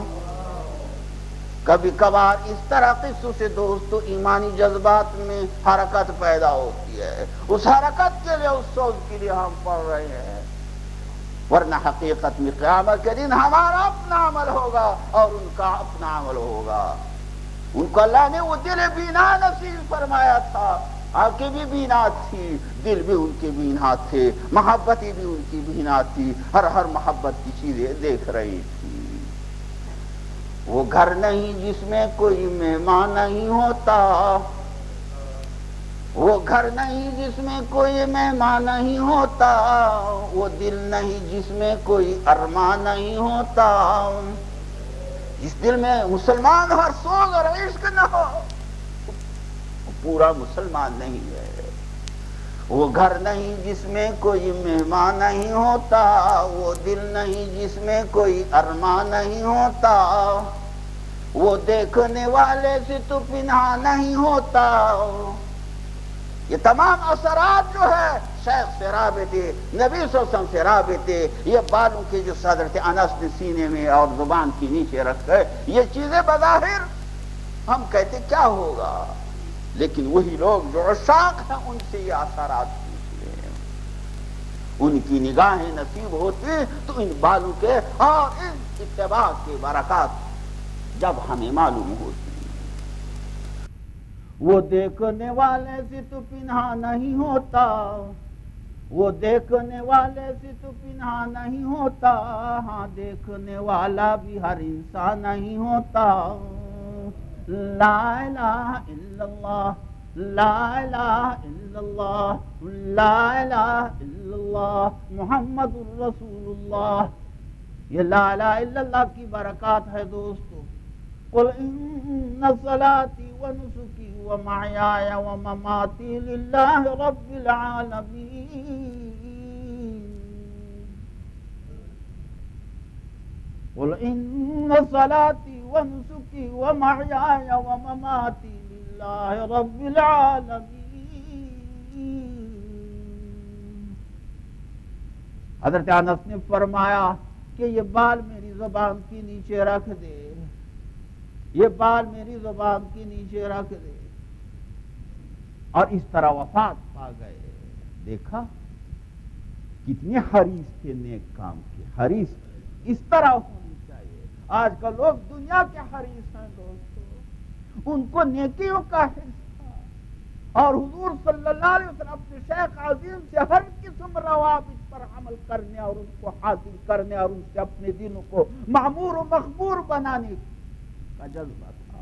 Speaker 1: کبھی کبھار اس طرح قصوں سے دوستو ایمانی جذبات میں حرکت پیدا ہوتی ہے، اس حرکت کے لیے، اس سوز کے لیے ہم پڑھ رہے ہیں۔ ورنہ حقیقت میں قیامت کے دن ہمارا اپنا عمل ہوگا اور ان کا اپنا عمل ہوگا۔ ان کو اللہ نے وہ دل بینا نصیب فرمایا تھا، آنکھیں بھی بینا تھی، دل بھی ان کے بینا تھے، محبتیں بھی ان کی بینا تھی، ہر محبت کی چیزیں دیکھ رہی تھی۔ وہ گھر نہیں جس میں کوئی مہمان نہیں ہوتا، وہ گھر نہیں جس میں کوئی مہمان نہیں ہوتا، وہ دل نہیں جس میں کوئی ارمان نہیں ہوتا۔ جس دل میں مسلمان ہر سوگ اور عشق نہ ہو وہ پورا مسلمان نہیں ہے۔ وہ گھر نہیں جس میں کوئی مہمان نہیں ہوتا، وہ دل نہیں جس میں کوئی ارمان نہیں ہوتا، وہ دیکھنے والے سے تو پنہا نہیں ہوتا۔ یہ تمام اثرات جو ہے شیخ سے رابطے، نبی صلی اللہ علیہ وسلم سے رابطے، یہ بالوں کے جو صدر تھے انس نے سینے میں اور زبان کی نیچے رکھے، یہ چیزیں بظاہر ہم کہتے کیا ہوگا، لیکن وہی لوگ جو عشاق ہیں ان سے یہ اثرات پوچھ لیں، ان کی نگاہیں نصیب ہوتی تو ان بالوں کے اور ان اتباع کے برکات جب ہمیں معلوم ہوتی۔ وہ دیکھنے والے سے تو پنہا نہیں ہوتا، وہ دیکھنے والے سے تو پنہا نہیں ہوتا، ہاں دیکھنے والا بھی ہر انسان نہیں ہوتا۔ لا الہ الا اللہ، لا الہ الا اللہ، لا الہ الا اللہ محمد الرسول اللہ۔ یہ لا الہ الا اللہ کی برکات ہے دوستو۔ قل ان صلاتي ونسكي ومحياي ومماتي لله رب العالمين، قل ان صلاتي ونسكي ومحياي ومماتي لله رب العالمين۔ حضرت انس نے فرمایا کہ یہ بال میری زبان کے نیچے رکھ دے، یہ بال میری زبان کے نیچے رکھ دے، اور اس طرح وفات پا گئے۔ دیکھا کتنے حریص تھے نیک کام کے، حریص اس طرح ہونی چاہیے۔ آج کل لوگ دنیا کے حریص ہیں دوستو، ان کو نیکیوں کا حرص تھا، اور حضور صلی اللہ علیہ وسلم اپنے شیخ عظیم سے ہر قسم روابط پر عمل کرنے اور اس کو حاصل کرنے اور ان سے اپنے دلوں کو معمور و مخمور بنانے کا جذبہ تھا۔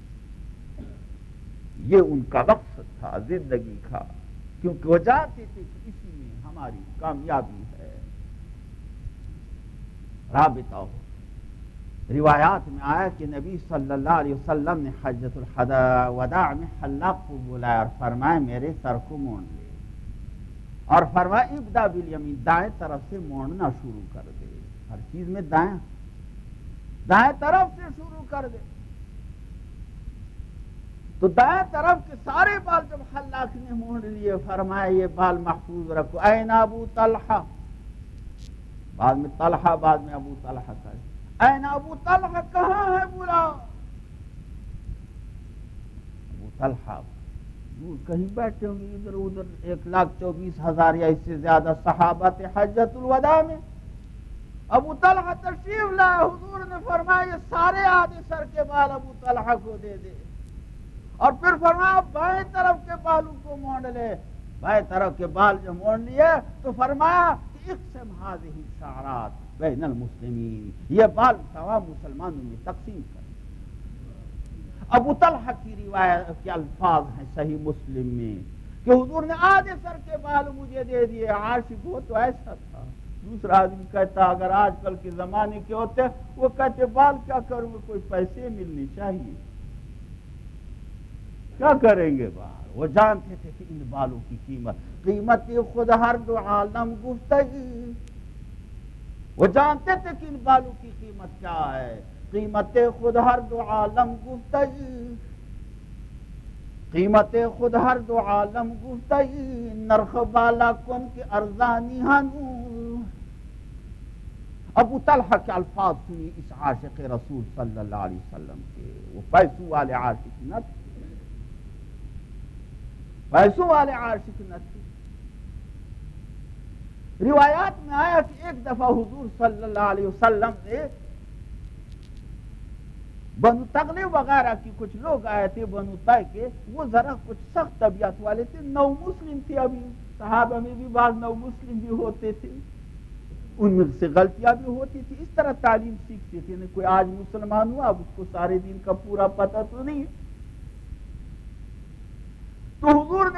Speaker 1: یہ ان کا مقصد تھا زندگی کا، کیونکہ وہ جانتے تھے کہ اسی میں ہماری کامیابی ہے۔ رابطہ ہو، روایات میں آیا کہ نبی صلی اللہ علیہ وسلم نے حجۃ الوداع میں حلاق کو بلایا اور فرمایا میرے سر کو مونڈ لے، اور فرمایا ابدا بالیمین، دائیں طرف سے مونڈنا شروع کر دے۔ ہر چیز میں دائیں دائیں طرف سے شروع کر دے. تو دائیں طرف کے سارے بال جب حلاق نے مونڈ لیے فرمایا یہ بال محفوظ رکھو. این ابو طلحہ، بعد میں طلحہ، بعد میں ابو طلحہ کا. این ابو طلحہ کہاں ہے بولا؟ ابو طلحہ کہیں بیٹھے ہوں گے ادھر ادھر. 1,24,000 یا اس سے زیادہ صحابہ تھے حجۃ الوداع میں. ابو طلحہ تشریف لائے. حضور نے فرمایا یہ سارے آدھے سر کے بال ابو طلحہ کو دے دے، اور پھر فرمایا بائیں طرف کے بالوں کو مونڈ لے. بائیں طرف کے بال جب مونڈ لیے تو فرمایا کہ اقسم هذه الشعرات بین المسلمین، یہ بال تمام مسلمانوں میں تقسیم کر. ابو طلحہ کی روایت کے الفاظ ہیں صحیح مسلم میں کہ حضور نے آدھے سر کے بال مجھے دے دیے. عاشق وہ تو ایسا تھا. دوسرا آدمی کہتا اگر آج کل کے زمانے کے ہوتے وہ کہتے بال کیا کروں گے، کوئی پیسے ملنے چاہیے، کیا کریں گے بال. وہ جانتے تھے کہ ان بالوں کی قیمت خود ہر دو عالم گفتگی. وہ جانتے تھے کہ ان بالوں کی قیمت کیا ہے. قیمت خود ہر دو عالم گفتگی، قیمت خود ہر دو عالم گفتگی، نرخ بالا کن کے ارزانی ہنو. ابو طلحہ کے الفاظ سنی اس عاشق رسول صلی اللہ علیہ وسلم کے. وہ پیسوں والے عاشق نہ تھے، پیسوں والے عاشق نہ تھے. روایات میں آیا کہ ایک دفعہ حضور صلی اللہ علیہ وسلم نے بنو تغلب وغیرہ کی کچھ لوگ آئے تھے بنو طے کے، وہ ذرا کچھ سخت طبیعت والے تھے. نو مسلم تھے. ابھی صحابہ میں بھی بعض نو مسلم بھی ہوتے تھے، ان میں سے غلطیاں بھی ہوتی تھی. اس طرح تعلیم سیکھتے تھے. کوئی آج مسلمان ہوا اب اس کو سارے دین کا پورا پتہ تو نہیں. تو حضور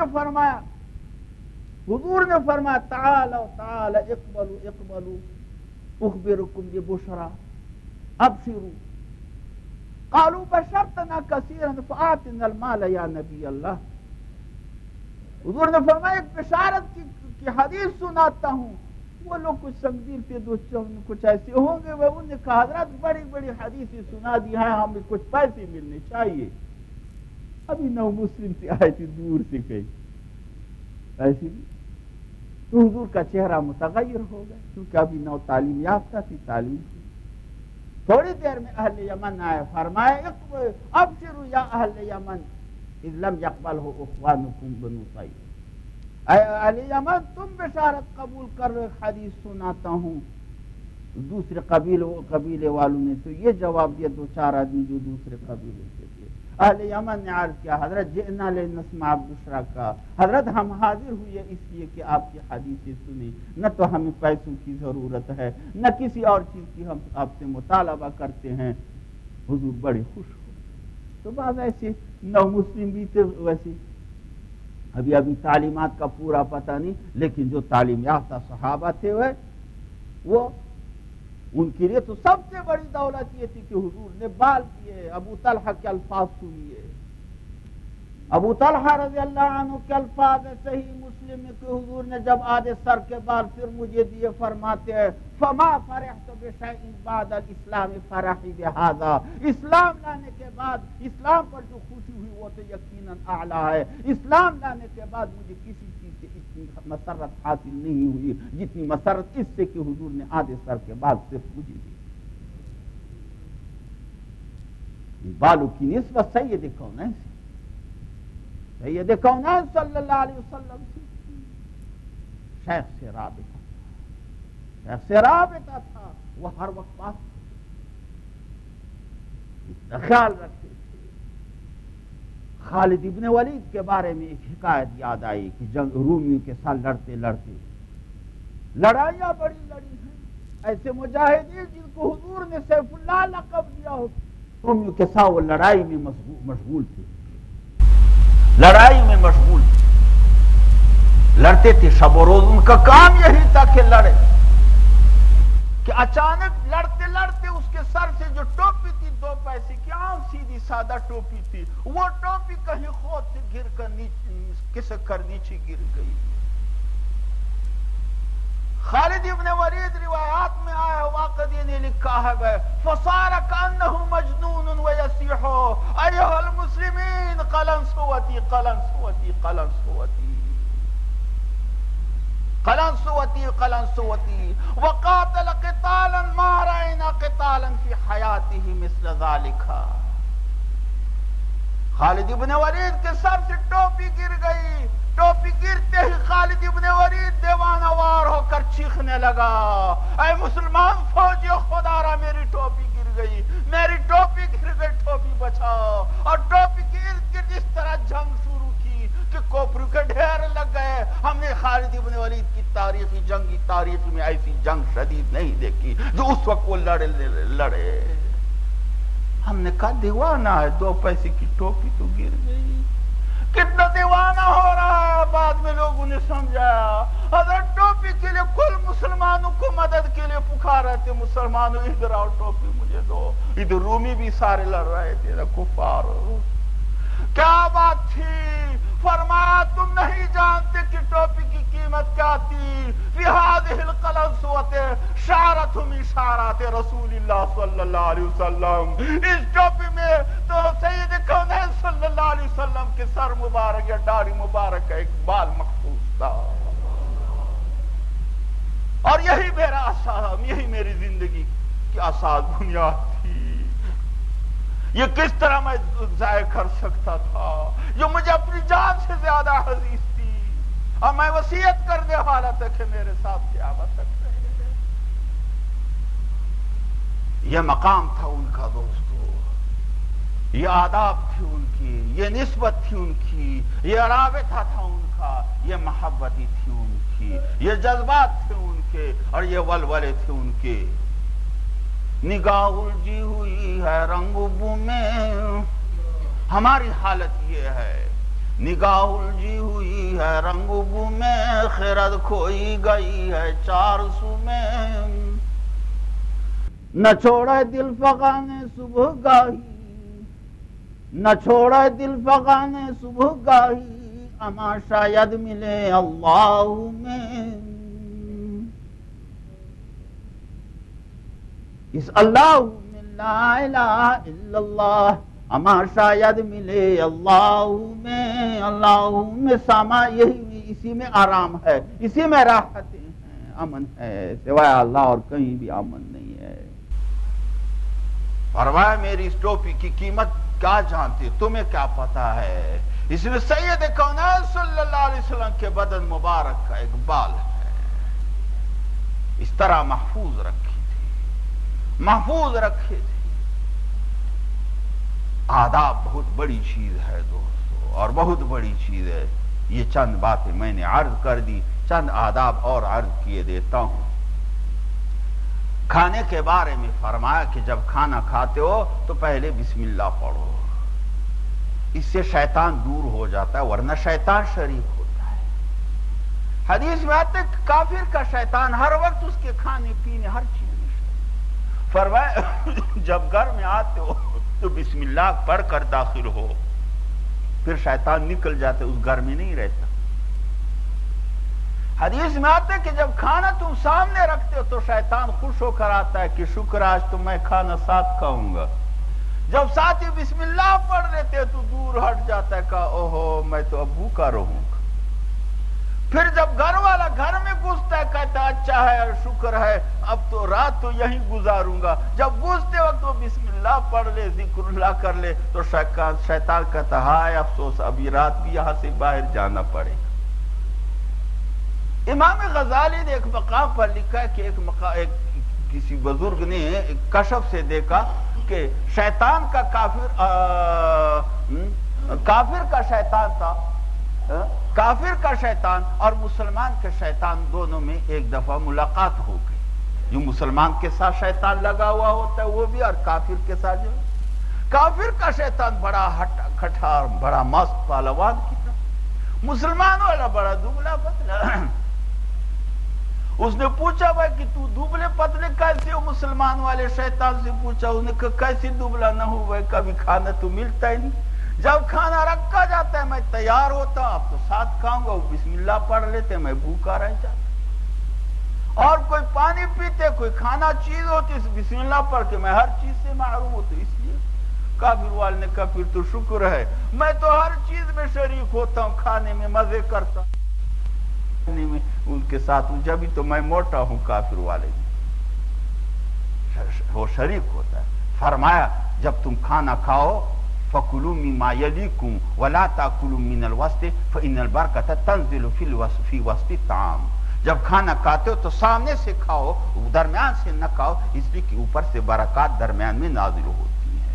Speaker 1: نے فرمایا تعالوا تعالوا اقبلوا اقبلوا اخبرکم ببشرا ابشروا. قالوا بشرتنا کثیرا فآتنا المال یا نبی اللہ. حضور نے فرمایا ایک بشارت کی حدیث سناتا ہوں. وہ لوگ کچھ سمجھیر تھے، کچھ ایسے ہوں گے. وہ انہوں نے کہا حضرت بڑی بڑی حدیثیں سنا دی ہیں، ہمیں کچھ پیسے ملنے چاہیے. ابھی نو مسلم سے آئی تھی دور سے کہیں ایسی بھی. تو حضور کا چہرہ متغیر ہو گیا کیونکہ ابھی نو تعلیم یافتہ تھی. تعلیم تھوڑی دیر میں اہل یمن آئے. فرمایا ابشروا یا اہل یمن اذ لم یقبلہ اخوانکم بنو طی. اے اہل یمن تم بشارت قبول کر رہے، حدیث سناتا ہوں. دوسرے قبیلے والوں نے تو یہ جواب دیا، دو چار آدمی جو دوسرے قبیلے سے تھے. اہل یمن نے عرض کیا حضرت جئنا لنسمع بشرا کا. حضرت ہم حاضر ہوئے اس لیے کہ آپ کی حدیثیں سنیں، نہ تو ہمیں پیسوں کی ضرورت ہے نہ کسی اور چیز کی ہم آپ سے مطالبہ کرتے ہیں. حضور بڑے خوش ہو. تو بعض ایسے نو مسلم بھی تھے، ویسے ابھی تعلیمات کا پورا پتہ نہیں، لیکن جو تعلیم یافتہ صحابہ تھے وہ ان کے لیے تو سب سے بڑی دولت یہ تھی کہ حضور نے بال کیے. ابو طلحہ کے الفاظ سنیے. ابو طلحہ رضی اللہ عنہ کے الفاظ صحیح مسلم میں کہ حضور نے جب آدھے سر کے بال پھر مجھے دیے فرماتے ہیں فما فرحت بشیء بعد الاسلام فرحی بہذا. اسلام لانے کے بعد اسلام پر جو خوشی ہوئی وہ تو یقیناً اعلیٰ ہے. اسلام لانے کے بعد مجھے کسی چیز سے اتنی مسرت حاصل نہیں ہوئی جتنی مسرت اس سے کہ حضور نے آدھے سر کے بال صرف مجھے دی. بالوں کی نسبت سید کونین سے، سید کونین صلی اللہ علیہ وسلم سے شیخ سے رابطہ تھا. وہ ہر وقت پاس اتنا خیال رکھتے تھے. خالد ابن ولید کے بارے میں ایک حکایت یاد آئی کہ جنگ رومیوں کے ساتھ لڑتے لڑائیاں بڑی لڑی ہیں. ایسے مجاہدین جن کو حضور نے سیف اللہ لقب دیا ہو، رومیوں کے ساتھ وہ لڑائی میں مشغول تھے. لڑتے تھے شب و روز. ان کا کام یہی تھا کہ لڑے. کہ اچانک لڑتے اس کے سر سے جو ٹوپی تھی 2 پیسے کی عام سیدھی سادہ ٹوپی تھی، وہ ٹوپی کہیں خود سے گر کر کسک کر نیچے گر گئی. خالد ابن ولید روایات میں آیا واقعی نے لکھا ہے فصار کانہ مجنون ویسیح ایھا المسلمین قلنسوتی قلنسوتی قلنسوتی قلنسوتی قلنسوتی وقاتل قتالا ما رأینا قتالا فی حیاته مثل ذلك. خالد ابن ولید کے سر سے ٹوپی گر گئی. ٹوپی گرتے ہی خالد ابن ولید دیوانہ وار ہو کر چیخنے لگا اے مسلمان فوجی خدا را میری ٹوپی گر گئی, میری ٹوپی گر گئی, ٹوپی بچاؤ. اور ٹوپی کے ارد گرد اس طرح جنگ شروع کی کہ کوپرو کے ڈھیر لگ گئے. ہم نے خالد ابن ولید کی تاریخی جنگی تاریخ میں ایسی جنگ شدید نہیں دیکھی جو اس وقت وہ لڑے. ہم نے کہا دیوانہ ہے, 2 پیسے کی ٹوپی تو گر گئی, کتنا دیوانہ ہو رہا ہے. بعد میں لوگوں نے سمجھایا حضرت ٹوپی کے لیے کل مسلمانوں کو مدد کے لیے پکار رہے تھے, مسلمانوں ادھر آؤ ٹوپی مجھے دو. ادھر رومی بھی سارے لڑ رہے تھے کفار. کیا بات تھی؟ فرمایا تم نہیں جانتے کہ ٹوپی کی قیمت کیا تھی. فی هذه القلنسوۃ شعرۃ من شعرات رسول اللہ صلی اللہ علیہ وسلم. اس ٹوپی میں تو سید کونین صلی اللہ علیہ وسلم کے سر مبارک یا داڑھی مبارک کا ایک بال محفوظ تھا. اور یہی میرا اساس, یہی میری زندگی کی اساس بنیاد تھی. یہ کس طرح میں ضائع کر سکتا تھا جو مجھے اپنی جان سے زیادہ عزیز تھی, اور میں وصیت کرنے والا تھا کہ میرے ساتھ کیا بسکتے. یہ مقام تھا ان کا دوستو, یہ آداب تھی ان کی, یہ نسبت تھی ان کی, یہ رابطہ تھا ان کا, یہ محبتی تھی ان کی, یہ جذبات تھے ان کے, اور یہ ولولے تھے ان کے. نگاہ الجھی ہوئی ہے رنگ بو میں, ہماری حالت یہ ہے. نگاہ الجھی ہوئی ہے رنگ بو میں, خرد کھوئی گئی ہے 400 میں. نہ چھوڑے دل فغانے صبح گاہی, نہ چھوڑے دل فغانے صبح گاہی, اما شاید ملے اللہ میں. اس اللہ میں لا الہ الا اللہ, اما شاید ملے اللہ میں. اللہ میں ساما یہی, اسی میں آرام ہے, اسی میں راحتیں ہیں, امن ہے, سوائے اللہ اور کہیں بھی امن نہیں ہے. فرمایا میری اس ٹوپی کی قیمت کیا جانتے, تمہیں کیا پتا ہے. اس میں سید کونین صلی اللہ علیہ وسلم کے بدن مبارک کا ایک بال ہے. اس طرح محفوظ رکھی, محفوظ رکھے تھے. آداب بہت بڑی چیز ہے دوستو, اور بہت بڑی چیز ہے. یہ چند باتیں میں نے عرض کر دی, چند آداب اور عرض کیے دیتا ہوں. کھانے کے بارے میں فرمایا کہ جب کھانا کھاتے ہو تو پہلے بسم اللہ پڑھو, اس سے شیطان دور ہو جاتا ہے, ورنہ شیطان شریک ہوتا ہے. حدیث میں آتا ہے کہ کافر کا شیطان ہر وقت اس کے کھانے پینے ہر چیز. فرمایا جب گھر میں آتے ہو تو بسم اللہ پڑھ کر داخل ہو, پھر شیطان نکل جاتے, اس گھر میں نہیں رہتا. حدیث میں آتا ہے کہ جب کھانا تم سامنے رکھتے ہو تو شیطان خوش ہو کر آتا ہے کہ شکر آج تو میں کھانا ساتھ کھاؤں گا. جب ساتھی بسم اللہ پڑھ لیتے تو دور ہٹ جاتا ہے کہ اوہو میں تو اب بھوکا رہوں گا. پھر جب گھر والا گھر میں گھستا ہے کہتا ہے اچھا ہے اور شکر ہے, اب تو رات تو یہیں گزاروں گا. جب گھستے وقت وہ بسم اللہ پڑھ لے, ذکر اللہ کر لے, تو شیطان کہتا ہائے افسوس ابھی رات بھی یہاں سے باہر جانا پڑے گا. امام غزالی نے ایک مقام پر لکھا ہے کہ ایک کسی بزرگ نے ایک کشف سے دیکھا کہ شیطان کا کافر کا شیطان تھا, کافر کا شیطان اور مسلمان کے شیطان دونوں میں ایک دفعہ ملاقات ہو گئی. جو مسلمان کے ساتھ شیطان لگا ہوا ہوتا ہے وہ بھی, اور کافر کے ساتھ جو کافر کا شیطان بڑا ہٹا کھٹار, بڑا مست پہلوان کی طرح, مسلمان والا بڑا دبلا پتلا. اس نے پوچھا بھائی کہ تو دبلے پتلے کیسے ہو, مسلمان والے شیطان سے پوچھا. اس نے کہا کیسے دبلا نہ ہو بھائی, کبھی کھانا تو ملتا ہی نہیں. جب کھانا رکھا جاتا ہے میں تیار ہوتا ہوں, اب تو ساتھ کھاؤں گا, وہ بسم اللہ پڑھ لیتے, میں بھوکا رہ جاتا. اور کوئی پانی پیتے، کوئی کھانا چیز ہوتی، بسم اللہ پڑھ کے میں ہر چیز سے محروم ہوں، تو اس لیے کافر والے نے کہا پھر تو شکر ہے، میں تو ہر چیز میں شریک ہوتا ہوں، کھانے میں مزے کرتا ہوں، میں ان کے ساتھ ہوں، جبھی تو میں موٹا ہوں۔ کافر والے وہ شریک ہوتا ہے۔ فرمایا جب تم کھانا کھاؤ فَكُلُوا مِمَّا يَلِيكُمْ وَلَا تَأْكُلُوا مِنَ الْوَسْطِ فَإِنَّ الْبَرْكَةَ تَنزِلُ فِي وَسْطِ الطَّعَامِ۔ جب کھانا کھاتے ہو تو سامنے سے کھاؤ، درمیان سے نہ کھاؤ، اس لیے کہ اوپر سے برکات درمیان میں نازل ہوتی ہے۔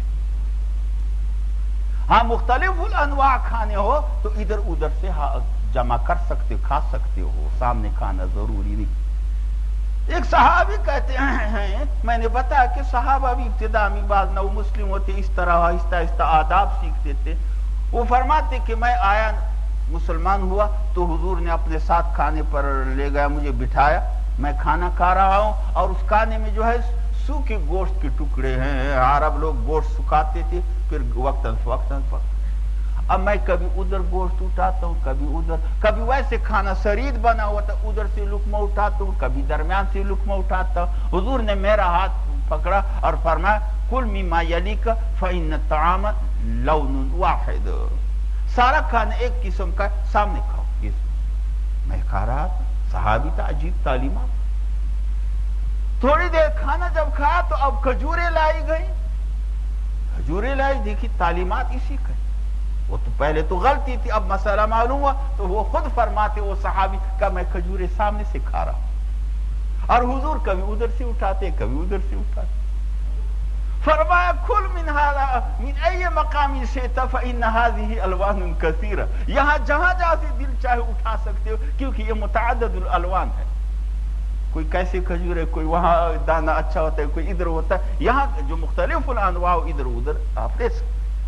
Speaker 1: ہاں مختلف الانواع کھانے ہو تو ادھر ادھر سے جمع کر سکتے، کھا سکتے ہو، سامنے کھانا ضروری نہیں۔ ایک صحابی کہتے ہیں، میں نے بتایا کہ صحابہ بھی ابتدا میں بعض نو مسلم ہوتے، اس طرح آہستہ آہستہ آداب سیکھتے تھے۔ وہ فرماتے کہ میں آیا، مسلمان ہوا تو حضور نے اپنے ساتھ کھانے پر لے گیا، مجھے بٹھایا، میں کھانا کھا رہا ہوں اور اس کھانے میں جو ہے سوکھے گوشت کے ٹکڑے ہیں، عرب لوگ گوشت سکھاتے تھے، پھر وقتاً فوقتاً اب میں کبھی ادھر گوشت اٹھاتا ہوں، کبھی ادھر، کبھی ویسے کھانا سرید بنا ہوا تھا ادھر سے لقمہ اٹھاتا ہوں، کبھی درمیان سے لقمہ اٹھاتا ہوں۔ حضور نے میرا ہاتھ پکڑا اور فرمایا کل مما یلیک فإن الطعام لون واحد، سارا کھانا ایک قسم کا، سامنے کھاؤ۔ میں کھا رہا تھا، صحابی تھا، عجیب تعلیمات۔ تھوڑی دیر کھانا جب کھایا تو اب کھجوریں لائی گئی، کھجوریں لائی، دیکھی تعلیمات اسی کا۔ وہ تو پہلے تو غلطی تھی، اب مسئلہ معلوم ہوا تو وہ خود فرماتے، وہ صحابی کا میں کھجوریں سامنے سے کھا رہا ہوں، اور حضور کبھی ادھر سے اٹھاتے، کبھی ادھر سے اٹھاتے۔ فرمایا کل من ای مقام شئت فإن هذه الوان کثیرہ، یہاں جہاں سے دل چاہے اٹھا سکتے ہو، کیونکہ یہ متعدد الالوان ہے۔ کوئی کیسے کھجور ہے، کوئی وہاں دانا اچھا ہوتا ہے، کوئی ادھر ہوتا ہے، یہاں جو مختلف الانواع ادھر ادھر آپ لے سکتے۔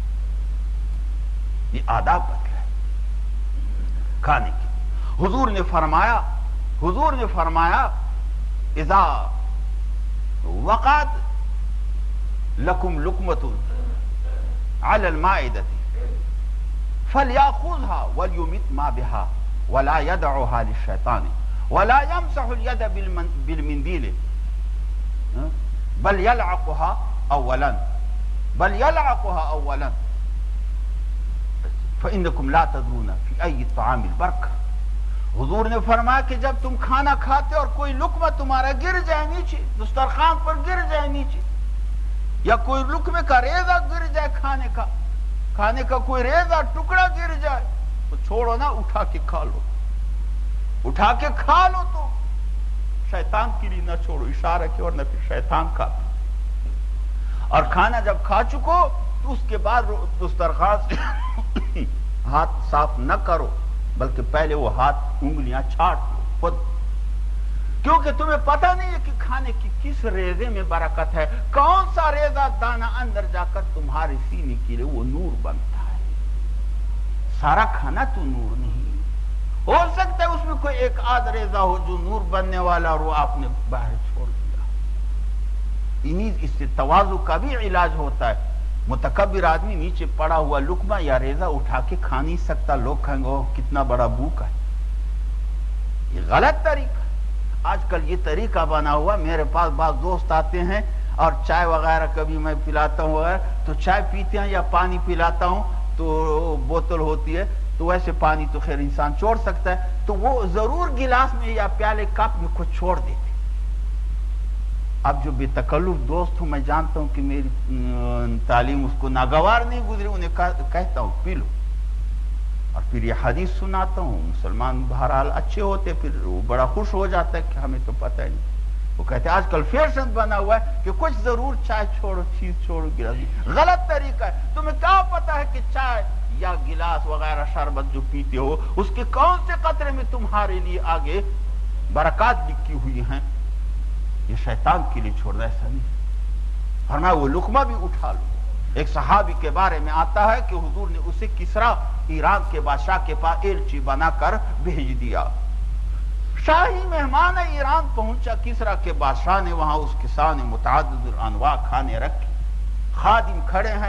Speaker 1: یہ آداب بدلا ہے کھانے کی۔ حضور نے فرمایا اذا وقعت لکم لقمۃ علی المائدۃ فلیأخذها ولیمت ما بها ولا يدعها للشیطان ولا يمسح اليد بالمندیل بل يلعقها اولا فإنکم لا تدرون فی ای الطعام البرکہ۔ حضور نے فرمایا کہ جب تم کھانا کھاتے اور کوئی لقمہ تمہارا گر جائے نیچے، دسترخوان پر گر جائے نیچے، یا کوئی لقمے کا ریزہ گر جائے، کھانے کا کوئی ریزہ ٹکڑا گر جائے، تو چھوڑو نا، اٹھا کے کھا لو تو شیطان کے لیے نہ چھوڑو، اشارہ کی، اور نہ پھر شیطان کھاتا۔ اور کھانا جب کھا چکو تو اس کے بعد دسترخوان سے ہاتھ صاف نہ کرو، بلکہ پہلے وہ ہاتھ انگلیاں چھاٹ لو خود، کیونکہ تمہیں پتہ نہیں ہے کہ کھانے کی کس ریزے میں برکت ہے، کون سا ریزہ دانا اندر جا کر تمہارے سینے کے لیے وہ نور بنتا ہے۔ سارا کھانا تو نور نہیں، ہو سکتا ہے اس میں کوئی ایک آدھ ریزہ ہو جو نور بننے والا، اور وہ آپ نے باہر چھوڑ دیا۔ اس سے تواضع کا بھی علاج ہوتا ہے۔ متکبر آدمی نیچے پڑا ہوا لقمہ یا ریزہ اٹھا کے کھا نہیں سکتا، لوگ کہیں گے کتنا بڑا بھوکا ہے۔ یہ غلط طریقہ، آج کل یہ طریقہ بنا ہوا۔ میرے پاس بعض دوست آتے ہیں اور چائے وغیرہ کبھی میں پلاتا ہوں تو چائے پیتے ہیں یا پانی پلاتا ہوں تو بوتل ہوتی ہے، تو ویسے پانی تو خیر انسان چھوڑ سکتا ہے، تو وہ ضرور گلاس میں یا پیالے کپ میں کچھ چھوڑ دیتے۔ اب جو بے تکلف دوست ہوں، میں جانتا ہوں کہ میری تعلیم اس کو ناگوار نہیں گزری، انہیں کہتا ہوں پی لو، اور پھر یہ حدیث سناتا ہوں۔ مسلمان بہرحال اچھے ہوتے، پھر وہ بڑا خوش ہو جاتا ہے کہ ہمیں تو پتہ ہی نہیں۔ وہ کہتے ہیں آج کل فیشن بنا ہوا ہے کہ کچھ ضرور چائے چھوڑو، چیز چھوڑو، گلاس۔ غلط طریقہ ہے۔ تمہیں کیا پتہ ہے کہ چائے یا گلاس وغیرہ شربت جو پیتے ہو، اس کے کون سے قطرے میں تمہارے لیے آگے برکات لکھی ہوئی ہیں؟ یہ شیطان کے لیے چھوڑنا ایسا نہیں۔ فرمایا وہ لقمہ بھی اٹھا لو۔ ایک صحابی کے بارے میں آتا ہے کہ حضور نے اسے کسرا، ایران کے بادشاہ کے پاس ایلچی بنا کر بھیج دیا۔ شاہی مہمان ایران پہنچا، کسرا کے بادشاہ نے وہاں اس کے سامنے متعدد انواع کھانے رکھے، خادم کھڑے ہیں،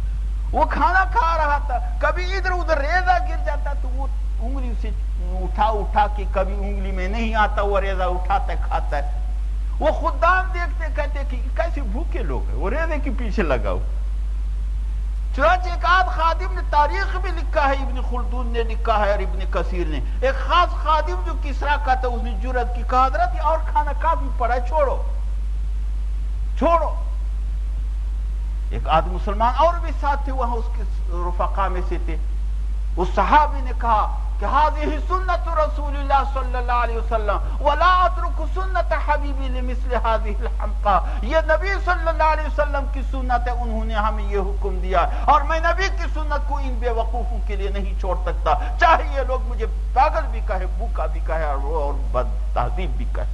Speaker 1: وہ کھانا کھا رہا تھا، کبھی ادھر ادھر ریزہ گر جاتا تو وہ انگلی سے اٹھا اٹھا کے کبھی انگلی میں نہیں آتا، وہ ریزہ اٹھاتا ہے کھاتا ہے. وہ خدام دیکھتے کہتے کہ کیسے بھوکے لوگ ہیں، وہ ریزے کے پیچھے لگا ہو. چنانچہ ایک آدھ خادم نے تاریخ بھی لکھا ہے، ابن خلدون نے لکھا ہے اور ابن کثیر نے، ایک خاص خادم جو کسرا کا تھا، اس نے جرأت کی، کہا حضرت اور کھانا کافی پڑا ہے، چھوڑو چھوڑو. ایک آدھ مسلمان اور بھی ساتھ تھے وہاں، اس کے رفقا میں سے تھے. اس صحابی نے کہا کہ هذه سنت رسول اللہ صلی اللہ علیہ وسلم ولا اترک سنت حبیبی لمثل هذه الحمقى. یہ نبی صلی اللہ علیہ وسلم کی سنت ہے، انہوں نے ہمیں یہ حکم دیا اور میں نبی کی سنت کو ان بے وقوفوں کے لیے نہیں چھوڑ سکتا، چاہے یہ لوگ مجھے پاگل بھی کہے، بھوکا بھی کہے اور بد تہذیب بھی کہے.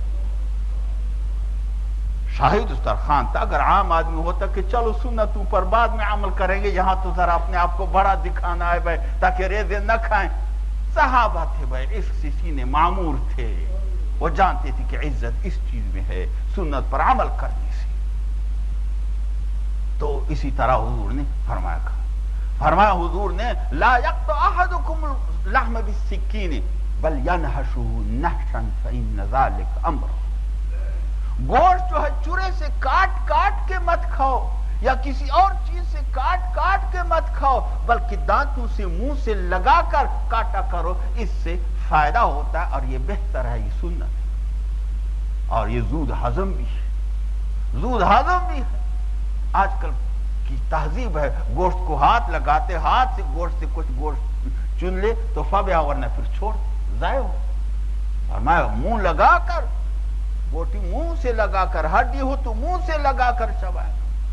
Speaker 1: شاہد دسترخوان تھا. اگر عام آدمی ہوتا کہ چلو سنتوں پر بعد میں عمل کریں گے، یہاں تو ذرا اپنے آپ کو بڑا دکھانا ہے بھائی تاکہ ریزے نہ کھائیں. صحابہ تھے بھائی، اس سینے معمور تھے، وہ جانتے تھے کہ عزت اس چیز میں ہے، سنت پر عمل کرنے سے. تو اسی طرح حضور نے فرمایا حضور نے لا یقطع احدکم اللحم بالسکین بل ینحشہ نحشا فإن ذلک امر. گوشت جو ہے چورے سے کاٹ کاٹ کے مت کھاؤ یا کسی اور چیز سے کاٹ کاٹ کے مت کھاؤ، بلکہ دانتوں سے منہ سے لگا کر کاٹا کرو، اس سے فائدہ ہوتا ہے اور یہ بہتر ہے، یہ سنت ہے اور یہ زود ہضم بھی ہے. آج کل کی تہذیب ہے گوشت کو ہاتھ لگاتے، ہاتھ سے گوشت سے کچھ گوشت چن لے تو فبیا، ورنہ پھر چھوڑ ضائع ہو. اور میں منہ لگا کر، بوٹی منہ سے لگا کر، ہڈی ہو تو منہ سے لگا کر چبائے.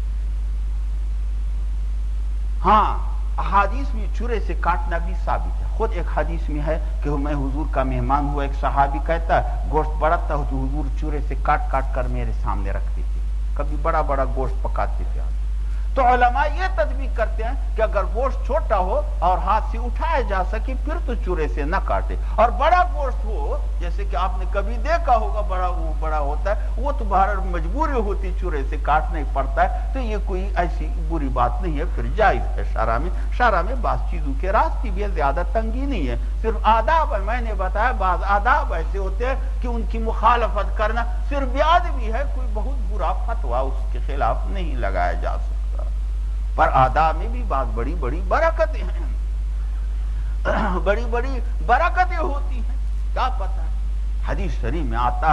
Speaker 1: ہاں احادیث میں چورے سے کاٹنا بھی ثابت ہے. خود ایک حدیث میں ہے کہ میں حضور کا مہمان ہوا، ایک صحابی کہتا ہے گوشت بڑا تھا تو حضور چورے سے کاٹ کاٹ کر میرے سامنے رکھتے تھے، کبھی بڑا بڑا گوشت پکاتے تھے. تو علماء یہ تدبیر کرتے ہیں کہ اگر گوشت چھوٹا ہو اور ہاتھ سے اٹھایا جا سکے پھر تو چورے سے نہ کاٹے، اور بڑا گوشت ہو جیسے کہ آپ نے کبھی دیکھا ہوگا بڑا ہوتا ہے، وہ تو باہر مجبوری ہوتی چورے سے کاٹنا ہی پڑتا ہے. تو یہ کوئی ایسی بری بات نہیں ہے، پھر جائز ہے. شرع میں بعض چیزوں کے راستے بھی ہے، زیادہ تنگی نہیں ہے، صرف آداب ہے. میں نے بتایا بعض آداب ایسے ہوتے ہیں کہ ان کی مخالفت کرنا صرف بیادبی ہے، کوئی بہت برا فتویٰ اس کے خلاف نہیں لگایا جا سکتا. پر آداب میں بھی بعض بڑی بڑی برکتیں ہیں، بڑی بڑی برکتیں ہوتی ہیں، کیا پتہ ہے. حدیث شریف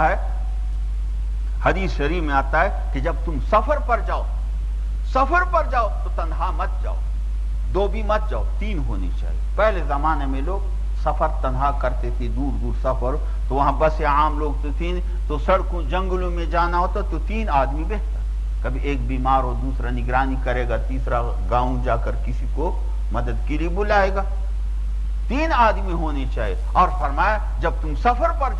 Speaker 1: میں آتا ہے کہ جب تم سفر پر جاؤ تو تنہا مت جاؤ، دو بھی مت جاؤ، تین ہونی چاہیے. پہلے زمانے میں لوگ سفر تنہا کرتے تھے، دور دور سفر، تو وہاں بس عام لوگ تو تین، تو سڑکوں جنگلوں میں جانا ہوتا تو تین آدمی بہتر. کبھی ایک بیمار ہو، دوسرا نگرانی کرے گا، تیسرا گاؤں جا کر کسی کو مدد کے لیے بلائے گا. تین آدمی ہونے چاہیے. اور فرمایا جب تم سفر پر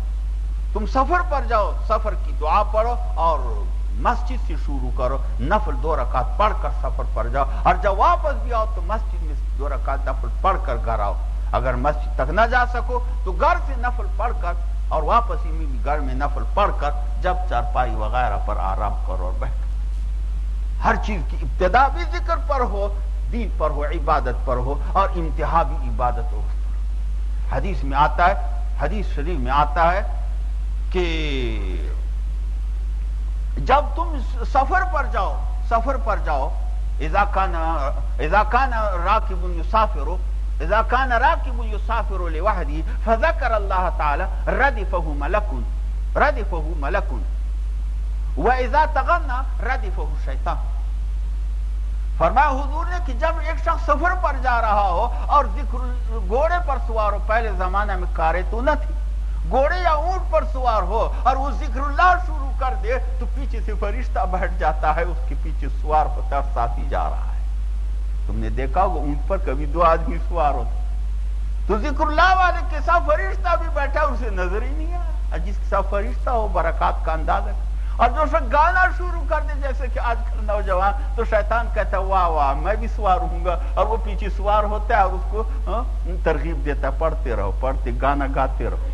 Speaker 1: جاؤ سفر کی دعا پڑھو اور مسجد سے شروع کرو، نفل 2 رکعت پڑھ کر سفر پر جاؤ، اور جب واپس بھی آؤ تو مسجد میں 2 رکعت نفل پڑھ کر گھر آؤ. اگر مسجد تک نہ جا سکو تو گھر سے نفل پڑھ کر اور واپس میں بھی گھر میں نفل پڑھ کر جب چارپائی وغیرہ پر آرام کرو اور بیٹھو. ہر چیز کی ابتدا بھی ذکر پر ہو، دین پر ہو، عبادت پر ہو، اور انتہا بھی عبادت ہو. حدیث شریف میں آتا ہے کہ جب تم سفر پر جاؤ اذا كان راكب يسافر لوحده فذكر الله تعالى ردفه ملك واذا تغنى ردفه الشيطان. فرمایا حضور نے کہ جب ایک شخص سفر پر جا رہا ہو اور گھوڑے پر سوار ہو، پہلے زمانے میں کاریں تو نہ تھی، گھوڑے یا اونٹ پر سوار ہو اور وہ ذکر اللہ شروع کر دے تو پیچھے سے فرشتہ بیٹھ جاتا ہے، اس کے پیچھے سوار ہوتا ہے اور ساتھی جا رہا ہے. تم نے دیکھا ہوگا اونٹ پر کبھی 2 آدمی سوار ہوتے تو ذکر اللہ والے کے ساتھ فرشتہ بھی بیٹھا، اسے نظر ہی نہیں آیا. جس کے ساتھ فرشتہ ہو برکات کا اندازہ. اور جو شخص گانا شروع کر دے جیسے کہ آج کل نوجوان، تو شیطان کہتا ہے واہ واہ میں بھی سوار ہوں گا، اور وہ پیچھے سوار ہوتا ہے اور اس کو ترغیب دیتا ہے پڑھتے رہو، گانا گاتے رہو.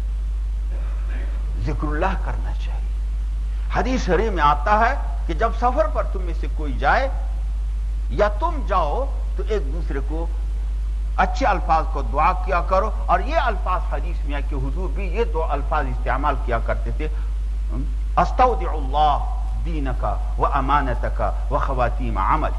Speaker 1: ذکر اللہ کرنا چاہیے. حدیث شریف میں آتا ہے کہ جب سفر پر تم میں سے کوئی جائے یا تم جاؤ تو ایک دوسرے کو اچھے الفاظ کو دعا کیا کرو. اور یہ الفاظ حدیث میں ہے کہ حضور بھی یہ دو الفاظ استعمال کیا کرتے تھے: استودع اللہ دینک و امانتک و خواتیم عملک.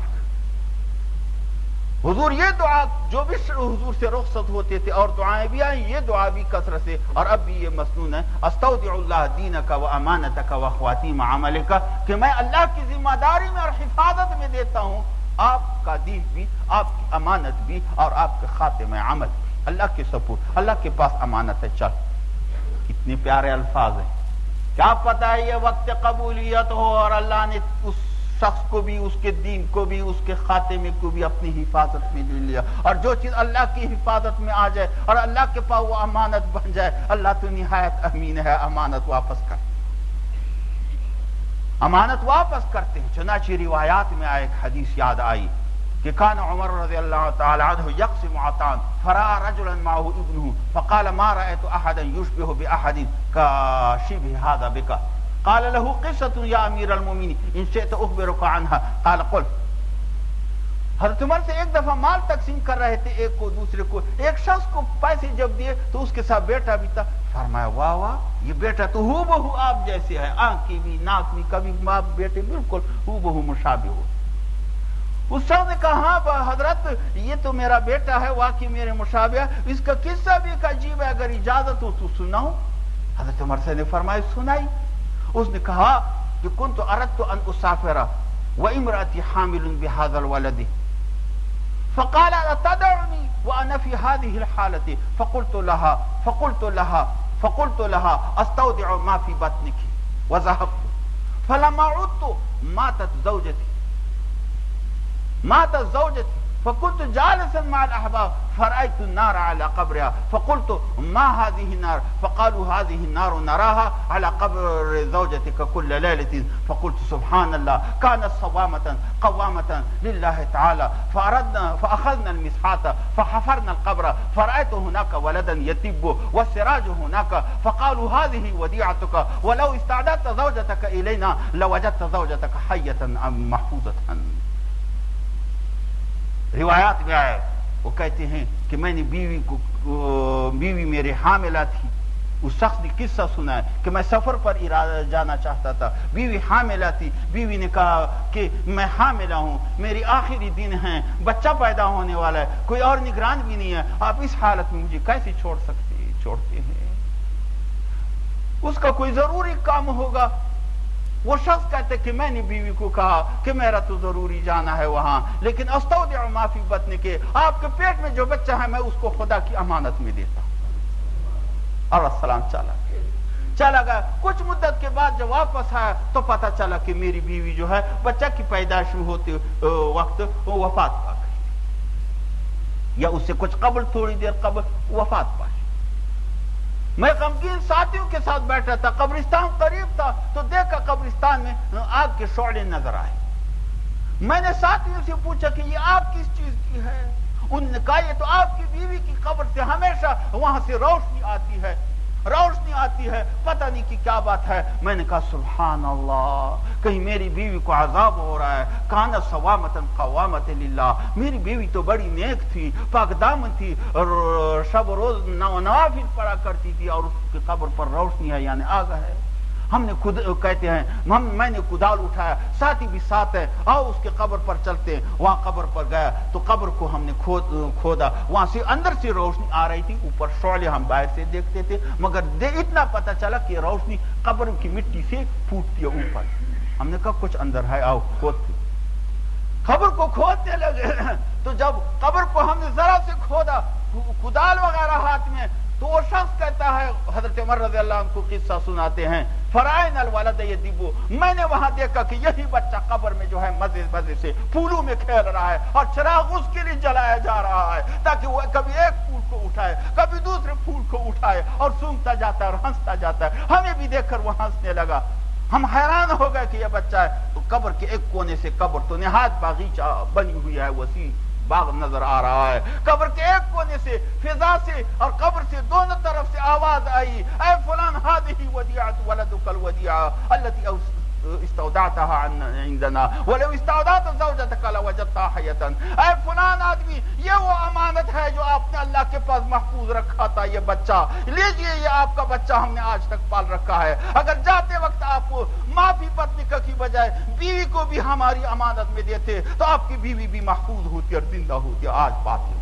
Speaker 1: حضور یہ دعا جو بھی حضور سے رخصت ہوتے تھے اور دعائیں بھی آئیں، یہ دعا بھی کثرت سے اور اب بھی یہ مسنون ہے: استودع اللہ دینک و امانتک و خواتیم عملک، کہ میں اللہ کی ذمہ داری میں اور حفاظت میں دیتا ہوں آپ کا دین بھی، آپ کی امانت بھی اور آپ کے خاتمہ عمل بھی. اللہ کے سپورٹ، اللہ کے پاس امانت ہے. چل، کتنے پیارے الفاظ ہیں. کیا پتہ ہے یہ وقت قبولیت ہو اور اللہ نے اس شخص کو بھی، اس کے دین کو بھی، اس کے خاتمے کو بھی اپنی حفاظت میں لے لیا. اور جو چیز اللہ کی حفاظت میں آ جائے اور اللہ کے پاس وہ امانت بن جائے، اللہ تو نہایت امین ہے، امانت واپس کر، امانت واپس کرتے ہیں. چنانچہ روایات میں ایک حدیث یاد آئی کہ کان عمر رضی اللہ تعالی عنہ یقسم عطان فرأى رجلا معه ابنه فقال ما رأيت احدا يشبه باحد كشبه هذا بك. قال له قصة يا امیر المؤمنین ان شئت اخبرك عنها. قال قل. حضرت عمر سے ایک دفعہ مال تقسیم کر رہے تھے، ایک کو دوسرے کو. ایک شخص کو پیسے جب دیے تو اس کے ساتھ بیٹا بھی تھا. فرمایا واہ واہ، یہ بیٹا تو ہو بہو آپ جیسے ہے، آنکھ کی بھی، ناک بھی، کبھی ماں بیٹے بالکل ہو بہو مشابہ ہو. اس شخص نے کہا ہاں حضرت یہ تو میرا بیٹا ہے، واقعی میرے مشابہ ہے، اس کا قصہ بھی ایک عجیب ہے، اگر اجازت ہو تو سناؤں. حضرت عمر سے نے فرمایا سنائی. اس نے کہا کہ کنت اردت ان اسافر وامرأتي حامل بهذا الولد فقال اتدعني وانا في هذه الحالة فقلت لها استودع ما في بطنك وذهبت. فلما عدت ماتت زوجتي فكنت جالسا مع الأحباب فرأيت النار على قبرها فقلت ما هذه النار؟ فقالوا هذه النار نراها على قبر زوجتك كل ليلة. فقلت سبحان الله، كانت صوامة قوامة لله تعالى فأخذنا المسحات فحفرنا القبر فرأيت هناك ولدا يتب والسراج هناك فقالوا هذه وديعتك ولو استعددت زوجتك إلينا لوجدت زوجتك حية محفوظة. روایات میں آئے، وہ کہتے ہیں کہ میں نے بیوی میرے حاملہ تھی. اس شخص نے قصہ سنا ہے کہ میں سفر پر جانا چاہتا تھا، بیوی حاملہ تھی. بیوی نے کہا کہ میں حاملہ ہوں، میری آخری دن ہے، بچہ پیدا ہونے والا ہے، کوئی اور نگران بھی نہیں ہے، آپ اس حالت میں مجھے کیسے چھوڑتے ہیں؟ اس کا کوئی ضروری کام ہوگا. وہ شخص کہتے کہ میں نے بیوی کو کہا کہ میرا تو ضروری جانا ہے وہاں، لیکن استودع ما فی بطنک، آپ کے پیٹ میں جو بچہ ہے میں اس کو خدا کی امانت میں دیتا ہوں. اور السلام چلا گیا. کچھ مدت کے بعد جب واپس آیا تو پتہ چلا کہ میری بیوی جو ہے بچہ کی پیدائش ہوتے وقت وفات پا گئی، یا اس سے کچھ قبل، تھوڑی دیر قبل وفات پائی. میں غمگین ساتھیوں کے ساتھ بیٹھا تھا، قبرستان قریب تھا تو دیکھا قبرستان میں آگ کے شعلے نظر آئے. میں نے ساتھیوں سے پوچھا کہ یہ آگ کس چیز کی ہے؟ انہوں نے کہا یہ تو آپ کی بیوی کی قبر سے ہمیشہ وہاں سے روشنی آتی ہے، پتہ نہیں کہ کیا بات ہے. میں نے کہا سبحان اللہ، کہیں میری بیوی کو عذاب ہو رہا ہے. کان صوامۃ قوامۃ للہ، میری بیوی تو بڑی نیک تھی، پاک دامن تھی، اور شب و روز نوافل پڑھا کرتی تھی، اور اس کی قبر پر روشنی ہے، یعنی آگ ہے. ہم نے کہتے ہیں میں نے کدال اٹھایا، ساتھی بھی ساتھ ہے، آؤ اس کے قبر پر چلتے ہیں. وہاں قبر پر گیا تو قبر کو ہم نے کھودا، وہاں سے اندر سے روشنی آ رہی تھی، اوپر شعلے ہم باہر سے دیکھتے تھے، مگر اتنا پتہ چلا کہ روشنی قبر کی مٹی سے پھوٹتی ہے اوپر. ہم نے کہا کچھ اندر ہے، آؤ کھودتے. قبر کو کھودنے لگے تو جب قبر کو ہم نے ذرا سے کھودا، کدال وغیرہ ہاتھ میں، تو وہ شخص کہتا ہے، حضرت عمر رضی اللہ عنہ کو قصہ سناتے ہیں، فرائن الولد یدبو، میں نے وہاں دیکھا کہ یہی بچہ قبر میں جو ہے مزے سے پھولوں میں کھیل رہا ہے، اور چراغ اس کے لیے جلایا جا رہا ہے تاکہ وہ کبھی ایک پھول کو اٹھائے، کبھی دوسرے پھول کو اٹھائے، اور سونگتا جاتا ہے اور ہنستا جاتا ہے. ہمیں بھی دیکھ کر وہ ہنسنے لگا. ہم حیران ہو گئے کہ یہ بچہ ہے. تو قبر کے ایک کونے سے، قبر تو نہایت باغیچہ بنی ہوئی ہے، وسیع باغ نظر آ رہا ہے، قبر کے ایک کونے سے فضا سے اور قبر سے دونوں طرف سے آواز آئی، اے فلان هذه وديعة ولدك الوديعة التي استودعتها عندنا ولو استودعت زوجتك لوجدتها حية. اے فلان آدمی، یہ وہ امانت ہے جو
Speaker 2: محفوظ رکھا تھا یہ بچہ، لیجئے یہ آپ کا بچہ ہم نے آج تک پال رکھا ہے۔ اگر جاتے وقت آپ کو معافی پتنی کی بجائے بیوی کو بھی ہماری امانت میں دیتے تو آپ کی بیوی بھی محفوظ ہوتی اور زندہ ہوتی۔ آج بات ہے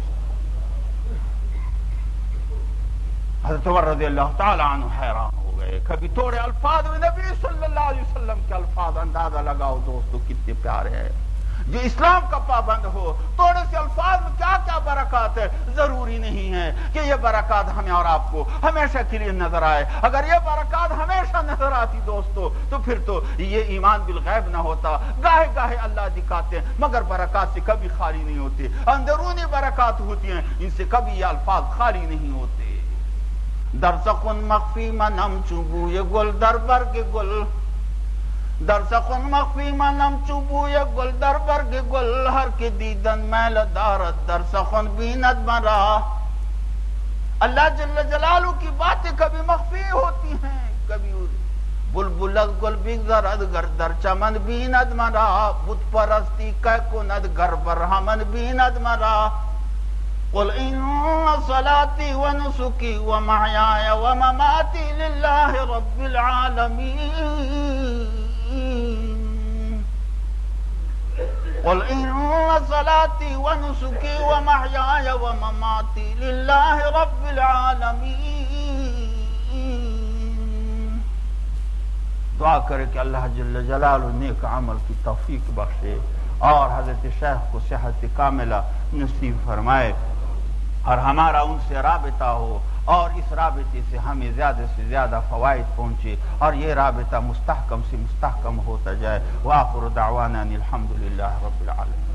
Speaker 2: حضرت عمر رضی اللہ تعالی عنہ حیران ہو گئے، کبھی تھوڑے الفاظ میں نبی صلی اللہ علیہ وسلم کے الفاظ اندازہ لگاؤ دوستو کتنے پیارے ہیں۔ جو اسلام کا پابند ہو، تھوڑے سے الفاظ میں کیا کیا برکات ہے۔ ضروری نہیں ہے کہ یہ برکات ہمیں اور آپ کو ہمیشہ کے لیے نظر آئے۔ اگر یہ برکات ہمیشہ نظر آتی دوستو تو پھر تو یہ ایمان بالغیب نہ ہوتا۔ گاہے گاہے اللہ دکھاتے ہیں مگر برکات سے کبھی خالی نہیں ہوتے، اندرونی برکات ہوتی ہیں، ان سے کبھی یہ الفاظ خالی نہیں ہوتے۔ در سخن مخفی منم چوبوی گل در برگ گل، در سخن مخفی منم چوبوی گل در برگ گل، ہر کے دیدن میل دارت در سخن بیند مرا۔ اللہ جل جلالہ کی باتیں کبھی مخفی ہوتی ہیں، کبھی بلبل از گل بگذرد گر در چمن بیند مرا، بت پرستی کہ کند گر بر ہمن بیند مرا۔ قل ان صلاتي ونسكي ومحياي ومماتي لله رب العالمين، قل ان صلاتي ونسكي ومحياي ومماتي لله رب العالمين۔ دعا کرے کہ اللہ جل جلالہ نیک عمل کی توفیق بخشے اور حضرت شیخ کو صحت کاملہ نصیب فرمائے، اور ہمارا ان سے رابطہ ہو اور اس رابطے سے ہمیں زیادہ سے زیادہ فوائد پہنچے اور یہ رابطہ مستحکم سے مستحکم ہوتا جائے۔ وآخر دعوانا الحمد للہ رب العالمین۔